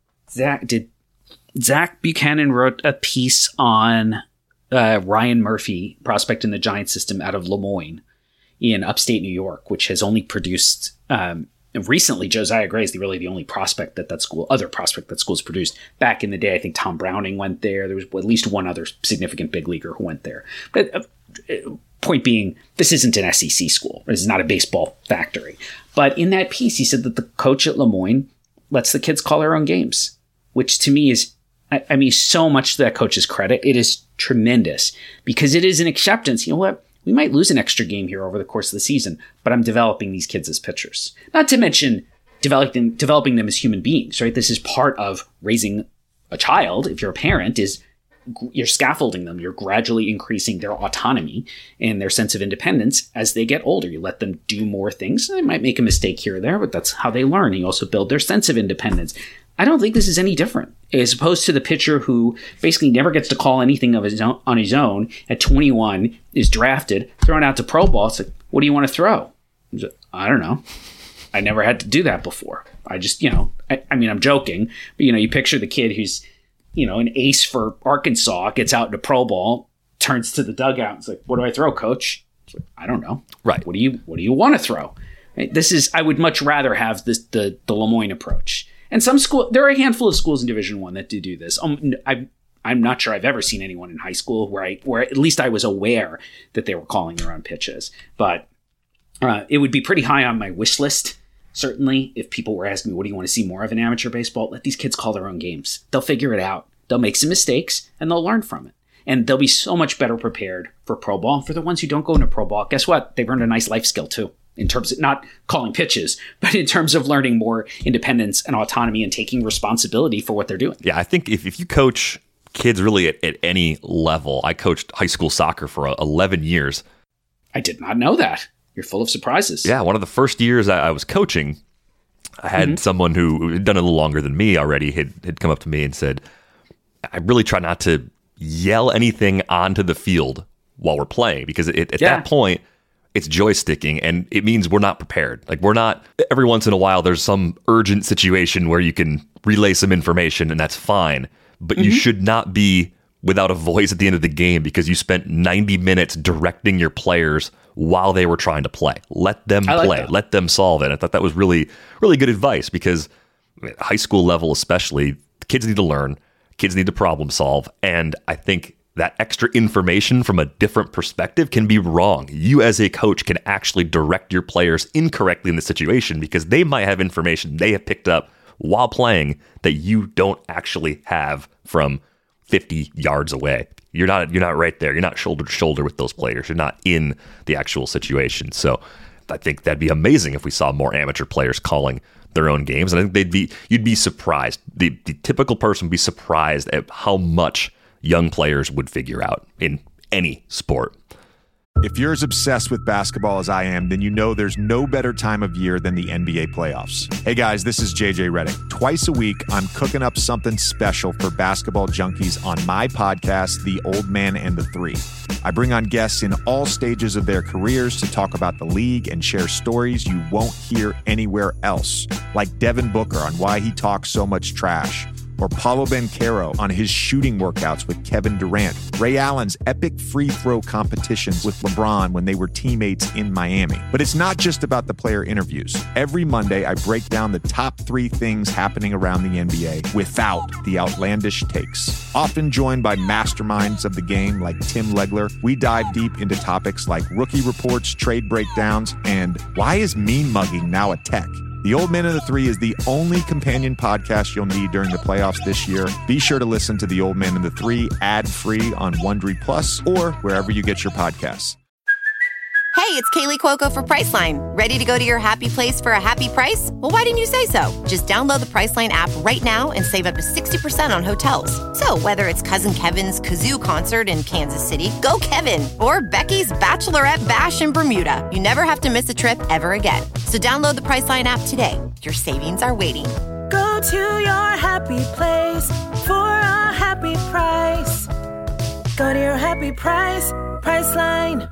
Zach Buchanan wrote a piece on Ryan Murphy, prospect in the Giants system out of Lemoyne in upstate New York, which has only produced recently. Josiah Gray is really the only prospect that school's produced. Back in the day, I think Tom Browning went there. There was at least one other significant big leaguer who went there. But point being, this isn't an SEC school. This is not a baseball factory. But in that piece, he said that the coach at Lemoyne lets the kids call their own games, which to me is, I mean, so much to that coach's credit. It is tremendous because it is an acceptance. You know what? We might lose an extra game here over the course of the season, but I'm developing these kids as pitchers. Not to mention developing them as human beings, right? This is part of raising a child. If you're a parent, is you're scaffolding them. You're gradually increasing their autonomy and their sense of independence as they get older. You let them do more things. They might make a mistake here or there, but that's how they learn. You also build their sense of independence. I don't think this is any different, as opposed to the pitcher who basically never gets to call anything on his own. At 21, is drafted, thrown out to pro ball. It's like, what do you want to throw? I don't know. I never had to do that before. I just, I mean, I'm joking, but you picture the kid who's, an ace for Arkansas, gets out into pro ball, turns to the dugout, and it's like, what do I throw, coach? It's like, I don't know. Right. What do you want to throw? Right? I would much rather have the Lemoyne approach. And there are a handful of schools in Division I that do this. I'm not sure I've ever seen anyone in high school where at least I was aware that they were calling their own pitches. But it would be pretty high on my wish list, certainly, if people were asking me, what do you want to see more of in amateur baseball? Let these kids call their own games. They'll figure it out. They'll make some mistakes, and they'll learn from it. And they'll be so much better prepared for pro ball. And for the ones who don't go into pro ball, guess what? They've earned a nice life skill, too. In terms of not calling pitches, but in terms of learning more independence and autonomy and taking responsibility for what they're doing. Yeah, I think if you coach kids really at any level, I coached high school soccer for 11 years. I did not know that. You're full of surprises. Yeah, one of the first years I was coaching, I had someone who had done it a little longer than me already had come up to me and said, I really try not to yell anything onto the field while we're playing, because at that point, it's joysticking, and it means we're not prepared. Like, we're not, every once in a while, there's some urgent situation where you can relay some information, and that's fine. But you should not be without a voice at the end of the game because you spent 90 minutes directing your players while they were trying to play. Let them play. Let them solve it. I thought that was really, really good advice because high school level especially, kids need to learn, kids need to problem solve, and I think that extra information from a different perspective can be wrong. You as a coach can actually direct your players incorrectly in the situation because they might have information they have picked up while playing that you don't actually have from 50 yards away. You're not right there. You're not shoulder to shoulder with those players. You're not in the actual situation. So I think that'd be amazing if we saw more amateur players calling their own games. And I think you'd be surprised. The typical person would be surprised at how much young players would figure out in any sport. If you're as obsessed with basketball as I am, then you know there's no better time of year than the NBA playoffs. Hey guys, this is JJ Redick. Twice a week, I'm cooking up something special for basketball junkies on my podcast, The Old Man and the Three. I bring on guests in all stages of their careers to talk about the league and share stories you won't hear anywhere else, like Devin Booker on why he talks so much trash, or Paolo Banchero on his shooting workouts with Kevin Durant, Ray Allen's epic free throw competitions with LeBron when they were teammates in Miami. But it's not just about the player interviews. Every Monday, I break down the top 3 things happening around the NBA without the outlandish takes. Often joined by masterminds of the game like Tim Legler, we dive deep into topics like rookie reports, trade breakdowns, and why is mean mugging now a tech? The Old Man and the Three is the only companion podcast you'll need during the playoffs this year. Be sure to listen to The Old Man and the Three ad-free on Wondery Plus or wherever you get your podcasts. Hey, Hey, it's Kaylee Cuoco for Priceline. Ready to go to your happy place for a happy price? Well, why didn't you say so? Just download the Priceline app right now and save up to 60% on hotels. So whether it's Cousin Kevin's Kazoo Concert in Kansas City, go Kevin, or Becky's Bachelorette Bash in Bermuda, you never have to miss a trip ever again. So download the Priceline app today. Your savings are waiting. Go to your happy place for a happy price. Go to your happy price, Priceline.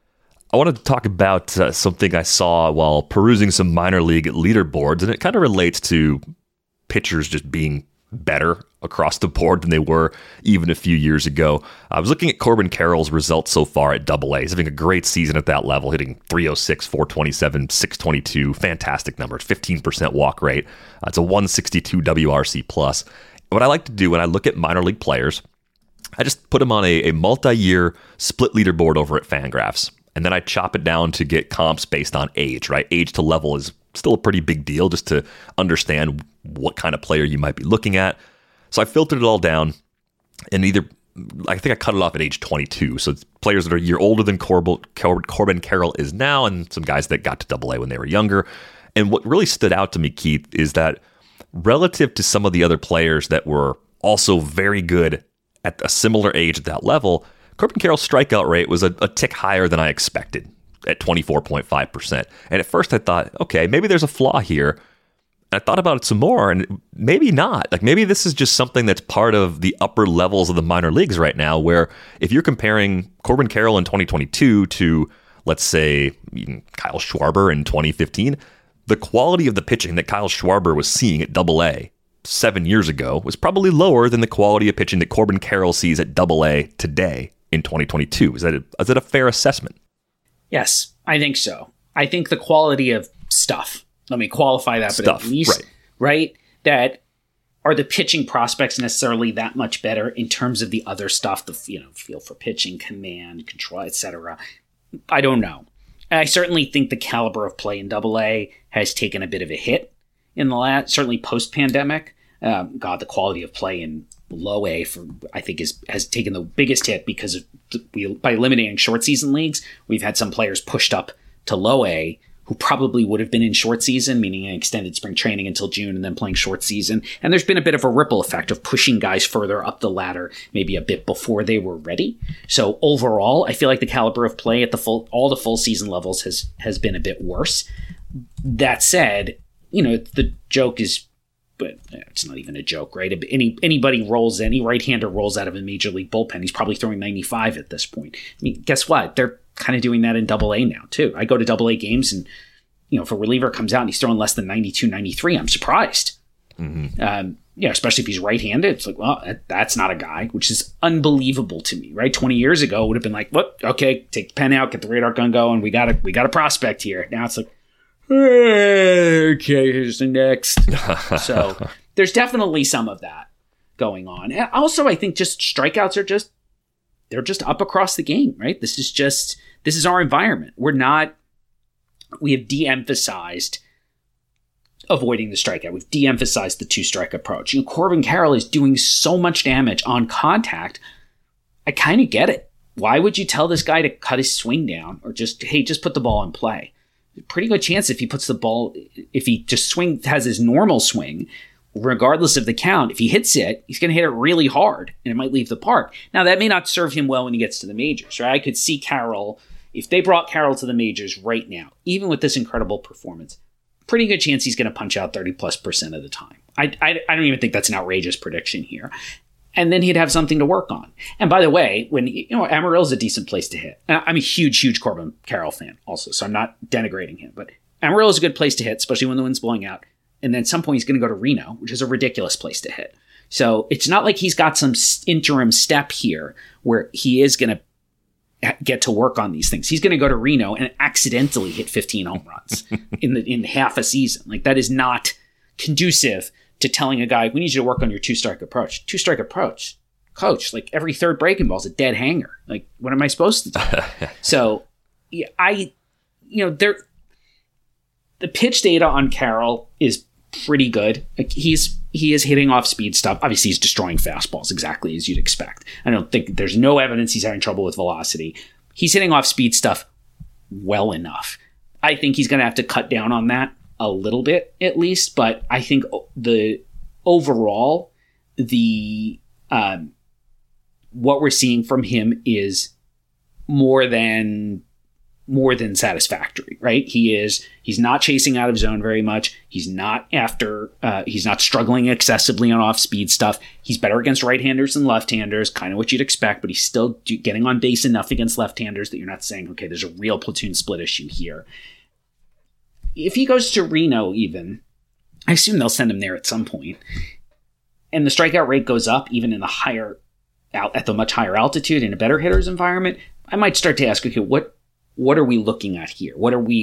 I wanted to talk about something I saw while perusing some minor league leaderboards, and it kind of relates to pitchers just being better across the board than they were even a few years ago. I was looking at Corbin Carroll's results so far at AA. He's having a great season at that level, hitting .306, .427, .622, fantastic numbers, 15% walk rate. It's a .162 WRC plus. What I like to do when I look at minor league players, I just put them on a multi-year split leaderboard over at Fangraphs. And then I chop it down to get comps based on age, right? Age to level is still a pretty big deal just to understand what kind of player you might be looking at. So I filtered it all down, and I think I cut it off at age 22. So it's players that are a year older than Corbin Carroll is now, and some guys that got to AA when they were younger. And what really stood out to me, Keith, is that relative to some of the other players that were also very good at a similar age at that level, Corbin Carroll's strikeout rate was a tick higher than I expected at 24.5%. And at first I thought, okay, maybe there's a flaw here. And I thought about it some more, and maybe not. Like, maybe this is just something that's part of the upper levels of the minor leagues right now, where if you're comparing Corbin Carroll in 2022 to, let's say, Kyle Schwarber in 2015, the quality of the pitching that Kyle Schwarber was seeing at AA 7 years ago was probably lower than the quality of pitching that Corbin Carroll sees at AA today in 2022. Is that a fair assessment? Yes, I think so. I think the quality of stuff, let me qualify that, but at least, right? That are the pitching prospects necessarily that much better in terms of the other stuff, the feel for pitching, command, control, etc. I don't know. I certainly think the caliber of play in AA has taken a bit of a hit in the last, certainly post-pandemic. The quality of play in low A has taken the biggest hit because by eliminating short season leagues, we've had some players pushed up to low A who probably would have been in short season, meaning an extended spring training until June and then playing short season. And there's been a bit of a ripple effect of pushing guys further up the ladder, maybe a bit before they were ready. So overall, I feel like the caliber of play at all the full season levels has been a bit worse. That said, the joke is, but it's not even a joke, right? Any right-hander rolls out of a major league bullpen, he's probably throwing 95 at this point. I mean, guess what? They're kind of doing that in AA now, too. I go to AA games and, if a reliever comes out and he's throwing less than 92, 93, I'm surprised. Mm-hmm. Especially if he's right-handed. It's like, well, that's not a guy, which is unbelievable to me, right? 20 years ago, it would have been like, what? Okay, take the pen out, get the radar gun going. We got a prospect here. Now it's like, okay, here's the next. So there's definitely some of that going on. And also, I think just strikeouts they're just up across the game, right? This is our environment. We have de-emphasized avoiding the strikeout. We've de-emphasized the two-strike approach. Corbin Carroll is doing so much damage on contact. I kind of get it. Why would you tell this guy to cut his swing down or just put the ball in play? Pretty good chance if he puts the ball, if he just has his normal swing, regardless of the count, if he hits it, he's going to hit it really hard and it might leave the park. Now, that may not serve him well when he gets to the majors, right? I could see Carroll, if they brought Carroll to the majors right now, even with this incredible performance, pretty good chance he's going to punch out 30+% of the time. I don't even think that's an outrageous prediction here. And then he'd have something to work on. And by the way, when Amarillo's a decent place to hit. I'm a huge Corbin Carroll fan also, so I'm not denigrating him. But Amarillo's a good place to hit, especially when the wind's blowing out. And then at some point he's going to go to Reno, which is a ridiculous place to hit. So it's not like he's got some interim step here where he is going to get to work on these things. He's going to go to Reno and accidentally hit 15 home runs in half a season. Like, that is not conducive to telling a guy, we need you to work on your two-strike approach. Two-strike approach. Coach, like, every third breaking ball is a dead hanger. Like, what am I supposed to do? So, yeah, the pitch data on Carroll is pretty good. Like, he is hitting off speed stuff. Obviously, he's destroying fastballs exactly as you'd expect. I don't think there's no evidence he's having trouble with velocity. He's hitting off speed stuff well enough. I think he's going to have to cut down on that a little bit at least, but I think the overall, what we're seeing from him is more than satisfactory, right? He's not chasing out of zone very much. He's not struggling excessively on off-speed stuff. He's better against right-handers than left-handers, kind of what you'd expect, but he's still getting on base enough against left-handers that you're not saying, okay, there's a real platoon split issue here. If he goes to Reno even, I assume they'll send him there at some point, and the strikeout rate goes up even in at the much higher altitude in a better hitter's environment, I might start to ask, okay, what are we looking at here?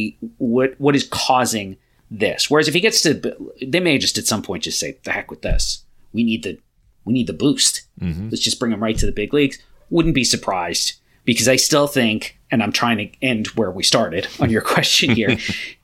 What is causing this? Whereas if he gets to, they may just at some point just say, the heck with this. We need the boost. Mm-hmm. Let's just bring him right to the big leagues. Wouldn't be surprised, because I still think, and I'm trying to end where we started on your question here.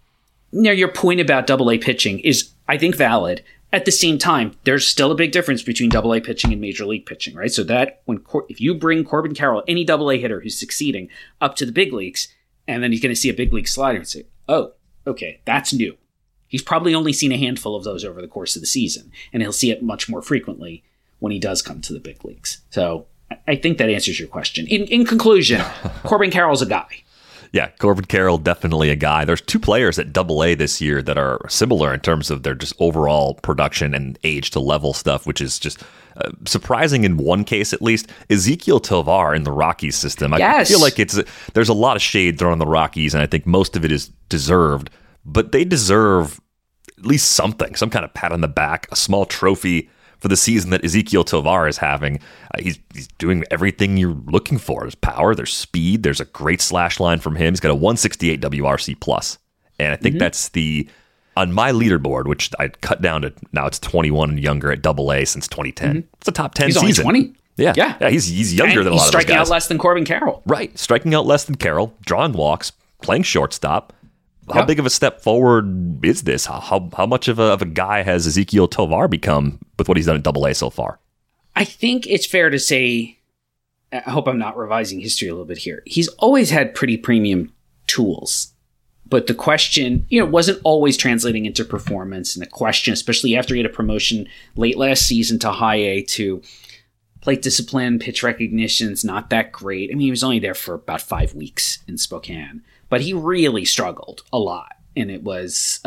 Now, your point about Double-A pitching is, I think, valid. At the same time, there's still a big difference between Double-A pitching and Major League pitching, right? So that if you bring Corbin Carroll, any Double-A hitter who's succeeding, up to the big leagues, and then he's going to see a big league slider and say, oh, okay, that's new. He's probably only seen a handful of those over the course of the season, and he'll see it much more frequently when he does come to the big leagues. So I think that answers your question. In conclusion, Corbin Carroll's a guy. Yeah, Corbin Carroll, definitely a guy. There's two players at Double-A this year that are similar in terms of their just overall production and age to level stuff, which is just surprising in one case at least. Ezequiel Tovar in the Rockies system. I feel like there's a lot of shade thrown on the Rockies, and I think most of it is deserved, but they deserve at least something, some kind of pat on the back, a small trophy for the season that Ezequiel Tovar is having. He's doing everything you're looking for. There's power, there's speed, there's a great slash line from him. He's got a 168 WRC plus. And I think that's on my leaderboard, which I cut down to now it's 21 and younger at Double-A since 2010. It's a top 10 he's season. Only 20. Yeah, he's younger than a lot of those guys. He's striking out less than Corbin Carroll. Right, striking out less than Carroll, drawing walks, playing shortstop. How big of a step forward is this? How much of a guy has Ezequiel Tovar become with what he's done at Double-A so far? I think it's fair to say, I hope I'm not revising history a little bit here, he's always had pretty premium tools. But the question, wasn't always translating into performance. And the question, especially after he had a promotion late last season to High A, to plate discipline, pitch recognition's not that great. I mean, he was only there for about 5 weeks in Spokane. But he really struggled a lot, and it was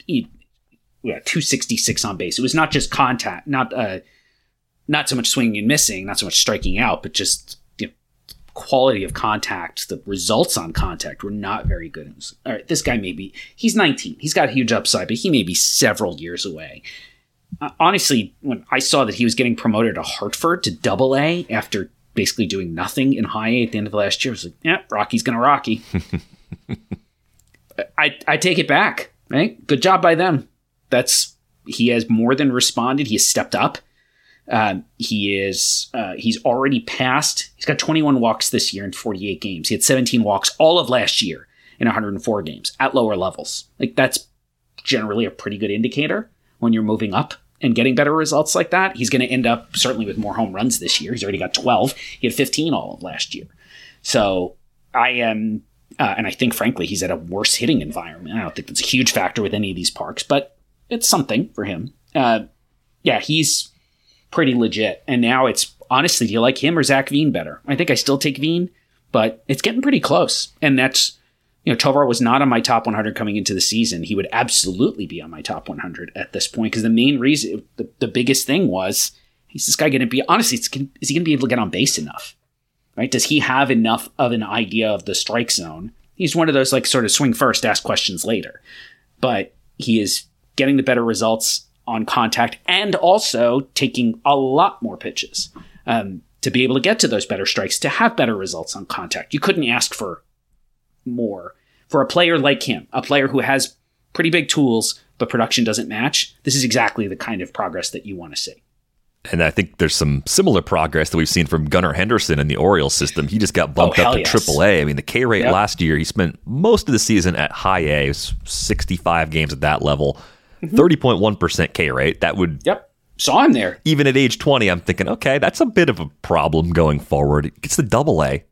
266 on base. It was not just contact, not so much swinging and missing, not so much striking out, but just quality of contact. The results on contact were not very good. It was, all right, this guy he's 19. He's got a huge upside, but he may be several years away. Honestly, when I saw that he was getting promoted to Hartford to Double-A after basically doing nothing in High A at the end of last year, I was like, yeah, Rocky's going to Rocky. I take it back, right? Good job by them. He has more than responded. He has stepped up. He's already passed. He's got 21 walks this year in 48 games. He had 17 walks all of last year in 104 games at lower levels. Like, that's generally a pretty good indicator when you're moving up and getting better results like that. He's going to end up certainly with more home runs this year. He's already got 12. He had 15 all of last year. So I am, and I think, frankly, he's at a worse hitting environment. I don't think that's a huge factor with any of these parks, but it's something for him. He's pretty legit. And now it's, honestly, do you like him or Zach Veen better? I think I still take Veen, but it's getting pretty close. And that's, Tovar was not on my top 100 coming into the season. He would absolutely be on my top 100 at this point, because the main reason, the biggest thing was, is this guy going to be, honestly, is he going to be able to get on base enough? Right? Does he have enough of an idea of the strike zone? He's one of those, like, sort of swing first, ask questions later. But he is getting the better results on contact and also taking a lot more pitches to be able to get to those better strikes, to have better results on contact. You couldn't ask for more. For a player like him, a player who has pretty big tools, but production doesn't match, this is exactly the kind of progress that you want to see. And I think there's some similar progress that we've seen from Gunnar Henderson in the Orioles system. He just got bumped up to AAA. I mean, the K rate last year, he spent most of the season at High A, 65 games at that level, 30.1% K rate. That would... Saw him there. Even at age 20, I'm thinking, okay, that's a bit of a problem going forward. It gets to Double-A.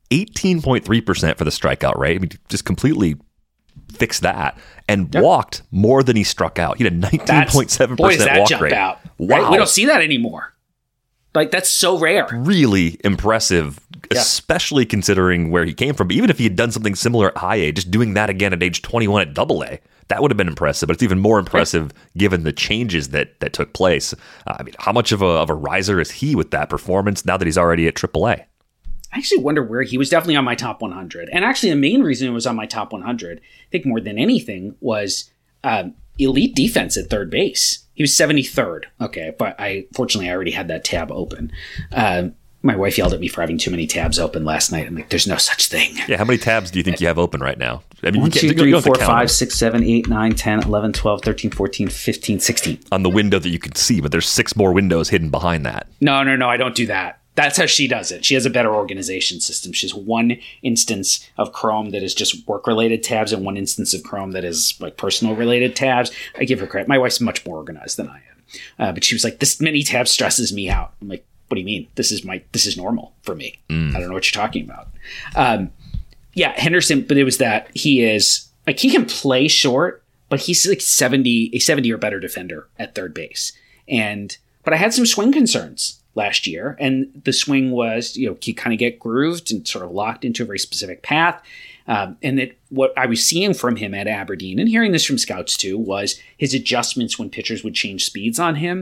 18.3% for the strikeout rate. I mean, just completely fixed that, and walked more than he struck out. He had a 19.7% walk jump rate. Out, wow. Right? We don't see that anymore. Like, that's so rare. Really impressive, especially considering where he came from. But even if he had done something similar at high A, just doing that again at age 21 at double A, that would have been impressive. But it's even more impressive given the changes that took place. I mean, how much of a riser is he with that performance now that he's already at triple A? I actually wonder where he was. Definitely on my top 100. And actually, the main reason it was on my top 100, I think more than anything, was elite defense at third base. He was 73rd. Okay, but fortunately I already had that tab open. My wife yelled at me for having too many tabs open last night. I'm like, there's no such thing. Yeah, how many tabs do you think you have open right now? I mean, 1, 2, 3, 4, 5, 6, 7, 8, 9, 10, 11, 12, 13, 14, 15, 16. On the window that you can see, but there's 6 more windows hidden behind that. No, I don't do that. That's how she does it. She has a better organization system. She has one instance of Chrome that is just work-related tabs and one instance of Chrome that is like personal-related tabs. I give her credit. My wife's much more organized than I am. But she was like, this many tabs stresses me out. I'm like, what do you mean? This is normal for me. I don't know what you're talking about. Henderson, but it was that he is like, he can play short, but he's like a 70 or better defender at third base. But I had some swing concerns last year, and the swing was, you kind of get grooved and sort of locked into a very specific path. What I was seeing from him at Aberdeen, and hearing this from scouts too, was his adjustments when pitchers would change speeds on him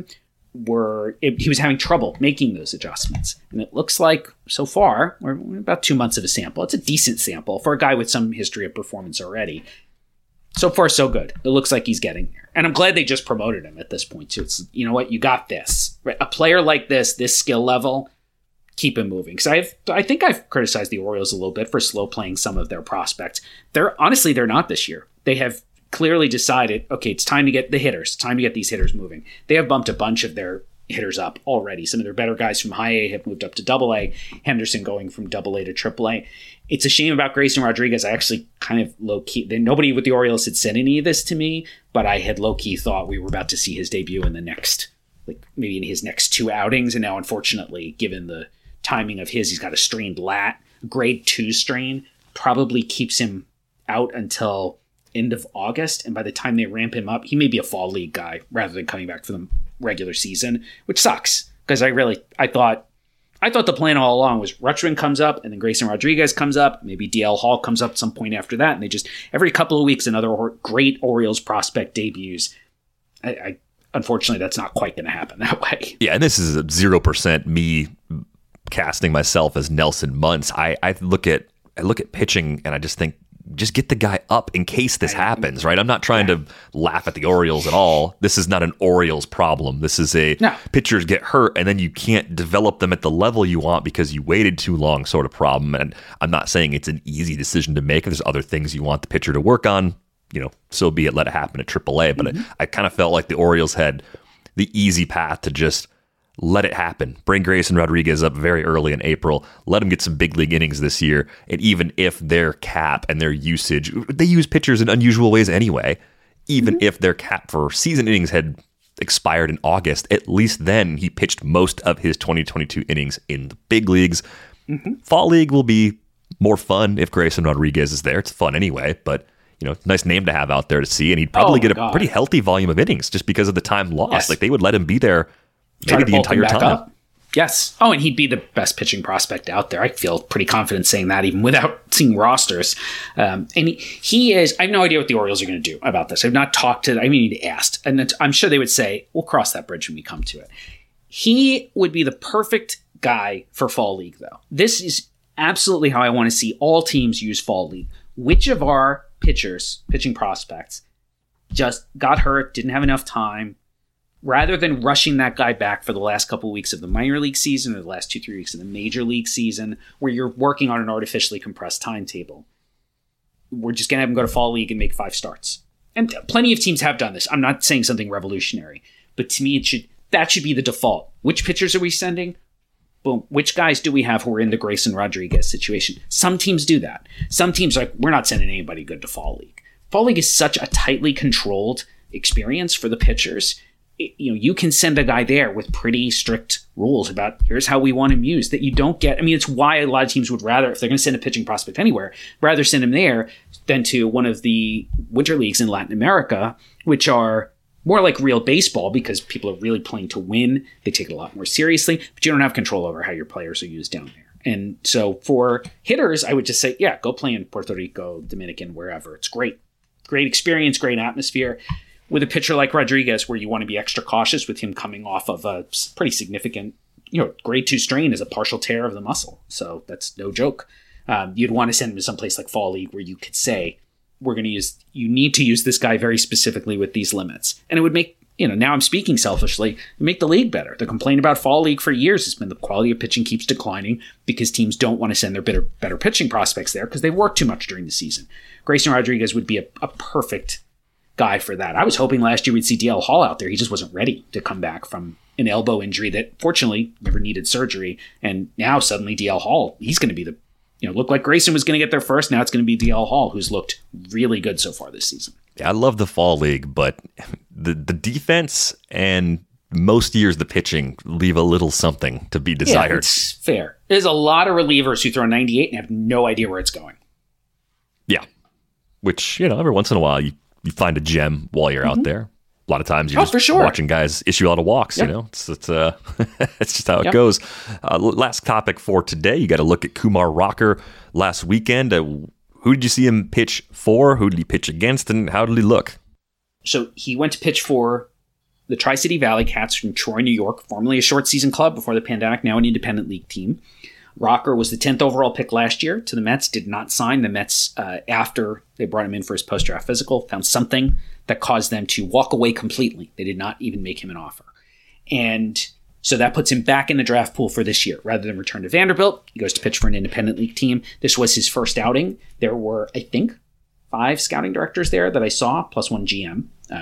he was having trouble making those adjustments. And it looks like so far, we're about 2 months of a sample. It's a decent sample for a guy with some history of performance already. So far, so good. It looks like he's getting there. And I'm glad they just promoted him at this point, too. It's, you know what? You got this. Right? A player like this skill level, keep him moving. Because I think I've criticized the Orioles a little bit for slow playing some of their prospects. They're not this year. They have clearly decided, okay, it's time to get the hitters. It's time to get these hitters moving. They have bumped a bunch of their hitters up already. Some of their better guys from high A have moved up to double A. Henderson going from double A to triple A. It's a shame about Grayson Rodriguez. I actually kind of low-key, nobody with the Orioles had said any of this to me, but I had low-key thought we were about to see his debut in the next, maybe in his next 2 outings. And now, unfortunately, given the timing of he's got a strained lat, grade 2 strain, probably keeps him out until end of August. And by the time they ramp him up, he may be a fall league guy rather than coming back for the regular season, which sucks because I thought the plan all along was Rutschman comes up and then Grayson Rodriguez comes up. Maybe DL Hall comes up at some point after that. And they just, every couple of weeks, another great Orioles prospect debuts. Unfortunately, that's not quite going to happen that way. Yeah, and this is 0% me casting myself as Nelson Muntz. I look at pitching and I just think, just get the guy up in case this happens, right? I'm not trying to laugh at the Orioles at all. This is not an Orioles problem. This is pitchers get hurt and then you can't develop them at the level you want because you waited too long sort of problem. And I'm not saying it's an easy decision to make. If there's other things you want the pitcher to work on, so be it, let it happen at AAA. But I kind of felt like the Orioles had the easy path to just let it happen. Bring Grayson Rodriguez up very early in April. Let him get some big league innings this year. And even if their cap and their usage, they use pitchers in unusual ways anyway. Even if their cap for season innings had expired in August, at least then he pitched most of his 2022 innings in the big leagues. Fall league will be more fun if Grayson Rodriguez is there. It's fun anyway, but nice name to have out there to see. And he'd probably get a pretty healthy volume of innings just because of the time lost. Yes. Like they would let him be there maybe the entire time. Up. Yes. Oh, and he'd be the best pitching prospect out there. I feel pretty confident saying that even without seeing rosters. And he is, I have no idea what the Orioles are going to do about this. I've not talked to, I mean, he asked, and I'm sure they would say, we'll cross that bridge when we come to it. He would be the perfect guy for fall league, though. This is absolutely how I want to see all teams use fall league. Which of our pitching prospects, just got hurt, didn't have enough time, rather than rushing that guy back for the last couple of weeks of the minor league season or the last 2-3 weeks of the major league season, where you're working on an artificially compressed timetable. We're just going to have him go to fall league and make 5 starts. And plenty of teams have done this. I'm not saying something revolutionary, but to me, that should be the default. Which pitchers are we sending? Boom. Which guys do we have who are in the Grayson Rodriguez situation? Some teams do that. Some teams are like, we're not sending anybody good to fall league. Fall league is such a tightly controlled experience for the pitchers. you can send a guy there with pretty strict rules about here's how we want him used that you don't get. I mean, it's why a lot of teams would rather, if they're going to send a pitching prospect anywhere, rather send him there than to one of the winter leagues in Latin America, which are more like real baseball because people are really playing to win. They take it a lot more seriously, but you don't have control over how your players are used down there. And so for hitters, I would just say, yeah, go play in Puerto Rico, Dominican, wherever. It's great. Great experience, great atmosphere. With a pitcher like Rodriguez, where you want to be extra cautious with him coming off of a pretty significant, grade 2 strain is a partial tear of the muscle. So that's no joke. You'd want to send him to someplace like Fall League where you could say, you need to use this guy very specifically with these limits. And it would make, now I'm speaking selfishly, make the league better. The complaint about Fall League for years has been the quality of pitching keeps declining because teams don't want to send their better pitching prospects there because they work too much during the season. Grayson Rodriguez would be a perfect guy for that. I was hoping last year we'd see DL Hall out there. He just wasn't ready to come back from an elbow injury that fortunately never needed surgery. And now suddenly DL Hall, he's going to be looked like Grayson was going to get there first. Now it's going to be DL Hall, who's looked really good so far this season. Yeah, I love the Fall League, but the defense and most years the pitching leave a little something to be desired. Yeah, it's fair. There's a lot of relievers who throw 98 and have no idea where it's going. Yeah, which, every once in a while you find a gem while you're out there. A lot of times you're just watching guys issue a lot of walks, It's it's just how it goes. Last topic for today, you got to look at Kumar Rocker last weekend. Who did you see him pitch for? Who did he pitch against? And how did he look? So he went to pitch for the Tri-City Valley Cats from Troy, New York, formerly a short season club before the pandemic, now an independent league team. Rocker was the 10th overall pick last year to the Mets, did not sign. The Mets, after they brought him in for his post-draft physical, found something that caused them to walk away completely. They did not even make him an offer. And so that puts him back in the draft pool for this year. Rather than return to Vanderbilt, he goes to pitch for an independent league team. This was his first outing. There were, I think, 5 scouting directors there that I saw, plus one GM,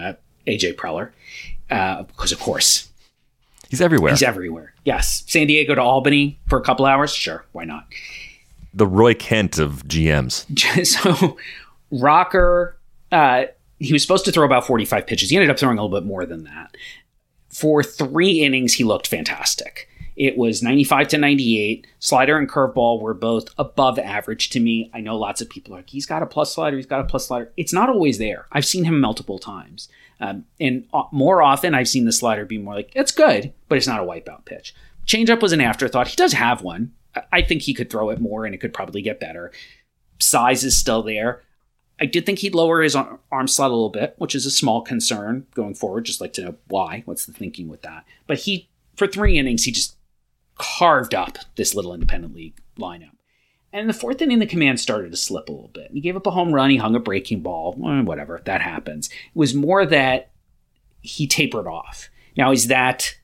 AJ Preller, because of course... He's everywhere. He's everywhere. Yes. San Diego to Albany for a couple hours? Sure. Why not? The Roy Kent of GMs. So Rocker, he was supposed to throw about 45 pitches. He ended up throwing a little bit more than that. For 3 innings, he looked fantastic. It was 95 to 98. Slider and curveball were both above average to me. I know lots of people are like, he's got a plus slider. It's not always there. I've seen him multiple times. And more often, I've seen the slider be more like, it's good, but it's not a wipeout pitch. Changeup was an afterthought. He does have one. I think he could throw it more and it could probably get better. Size is still there. I did think he'd lower his arm slot a little bit, which is a small concern going forward. Just like to know why. What's the thinking with that? But for 3 innings, he just carved up this little independent league lineup. And in the 4th inning, the command started to slip a little bit. He gave up a home run. He hung a breaking ball. Whatever. That happens. It was more that he tapered off. Now, is that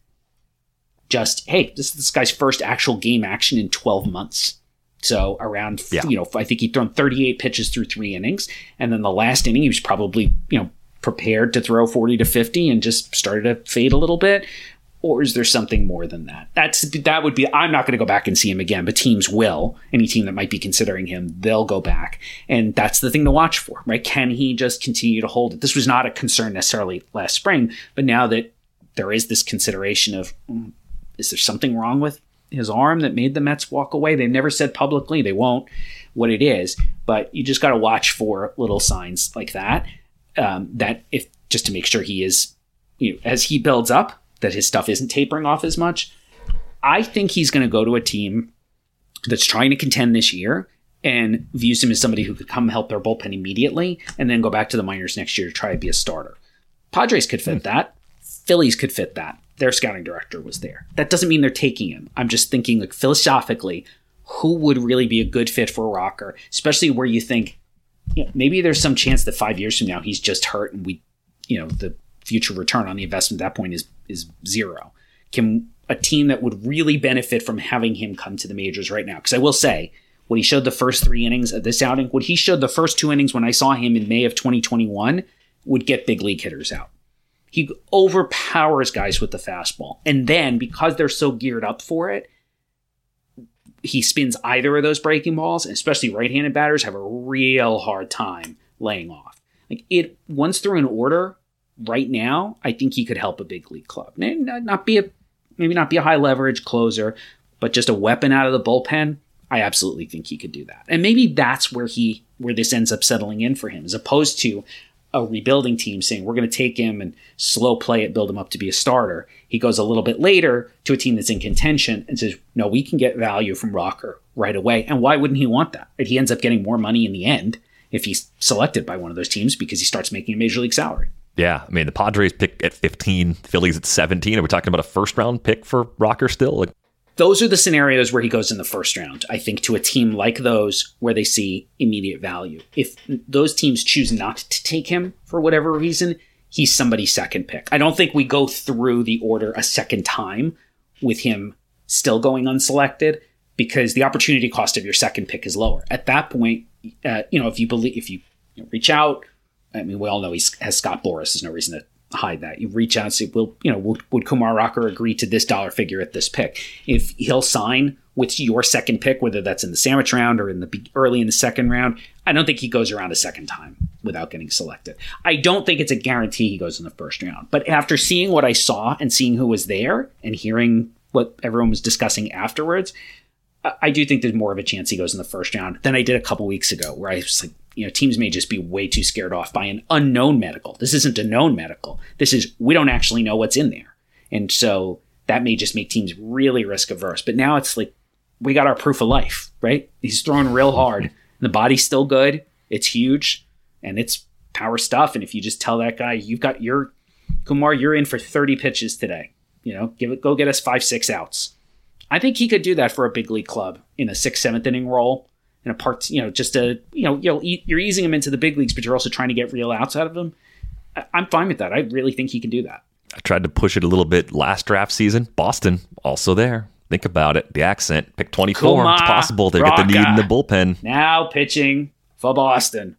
just, hey, this guy's first actual game action in 12 months? So around, I think he'd thrown 38 pitches through 3 innings. And then the last inning, he was probably, prepared to throw 40 to 50 and just started to fade a little bit. Or is there something more than that? That would be, I'm not going to go back and see him again, but teams will. Any team that might be considering him, they'll go back. And that's the thing to watch for, right? Can he just continue to hold it? This was not a concern necessarily last spring, but now that there is this consideration of, is there something wrong with his arm that made the Mets walk away? They've never said publicly, they won't, what it is, but you just got to watch for little signs like that, just to make sure he is, as he builds up, that his stuff isn't tapering off as much. I think he's going to go to a team that's trying to contend this year and views him as somebody who could come help their bullpen immediately and then go back to the minors next year to try to be a starter. Padres could fit that. Phillies could fit that. Their scouting director was there. That doesn't mean they're taking him. I'm just thinking, like, philosophically, who would really be a good fit for a Rocker, especially where you think, maybe there's some chance that 5 years from now he's just hurt and the future return on the investment at that point is zero. Can a team that would really benefit from having him come to the majors right now? Because I will say, what he showed the first 3 innings of this outing, what he showed the first 2 innings when I saw him in May of 2021 would get big league hitters out. He overpowers guys with the fastball. And then, because they're so geared up for it, he spins either of those breaking balls, and especially right-handed batters have a real hard time laying off. Like, it once through an order, right now, I think he could help a big league club. Maybe not be a high leverage closer, but just a weapon out of the bullpen. I absolutely think he could do that. And maybe that's where this ends up settling in for him, as opposed to a rebuilding team saying, we're going to take him and slow play it, build him up to be a starter. He goes a little bit later to a team that's in contention and says, no, we can get value from Rocker right away. And why wouldn't he want that? He ends up getting more money in the end if he's selected by one of those teams because he starts making a major league salary. Yeah, I mean, the Padres pick at 15, Phillies at 17. Are we talking about a first-round pick for Rocker still? Those are the scenarios where he goes in the first round, I think, to a team like those where they see immediate value. If those teams choose not to take him for whatever reason, he's somebody's second pick. I don't think we go through the order a second time with him still going unselected because the opportunity cost of your second pick is lower. At that point, if you reach out, I mean, we all know he has Scott Boras. There's no reason to hide that. You reach out and say, would Kumar Rocker agree to this dollar figure at this pick? If he'll sign with your second pick, whether that's in the sandwich round or early in the second round, I don't think he goes around a second time without getting selected. I don't think it's a guarantee he goes in the first round. But after seeing what I saw and seeing who was there and hearing what everyone was discussing afterwards, I do think there's more of a chance he goes in the first round than I did a couple weeks ago, where I was like, teams may just be way too scared off by an unknown medical. This isn't a known medical. This is, we don't actually know what's in there. And so that may just make teams really risk averse. But now it's like, we got our proof of life, right? He's throwing real hard. The body's still good. It's huge and it's power stuff. And if you just tell that guy, Kumar, you're in for 30 pitches today, go get us 5-6 outs. I think he could do that for a big league club in a 6th, 7th inning role. In a part, you're easing him into the big leagues, but you're also trying to get real outs out of him. I'm fine with that. I really think he can do that. I tried to push it a little bit last draft season. Boston, also there. Think about it. The accent. Pick 24. Kumar, it's possible they get the need in the bullpen. Now pitching for Boston.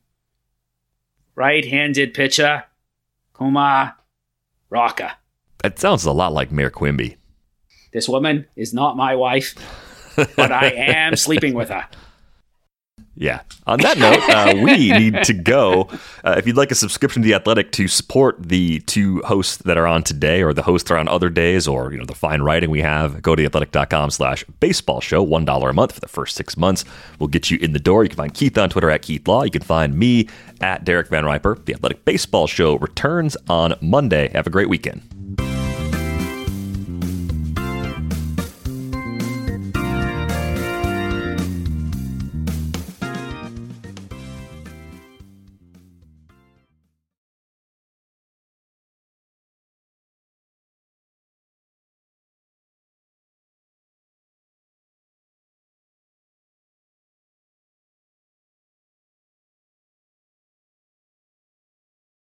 Right-handed pitcher, Kumar Rocker. That sounds a lot like Mayor Quimby. This woman is not my wife, but I am sleeping with her. Yeah. On that note, we need to go. If you'd like a subscription to The Athletic to support the two hosts that are on today or the hosts that are on other days or, the fine writing we have, go to theathletic.com/baseball show. $1 a month for the first 6 months will get you in the door. You can find Keith on Twitter at Keith Law. You can find me at Derek Van Riper. The Athletic Baseball Show returns on Monday. Have a great weekend.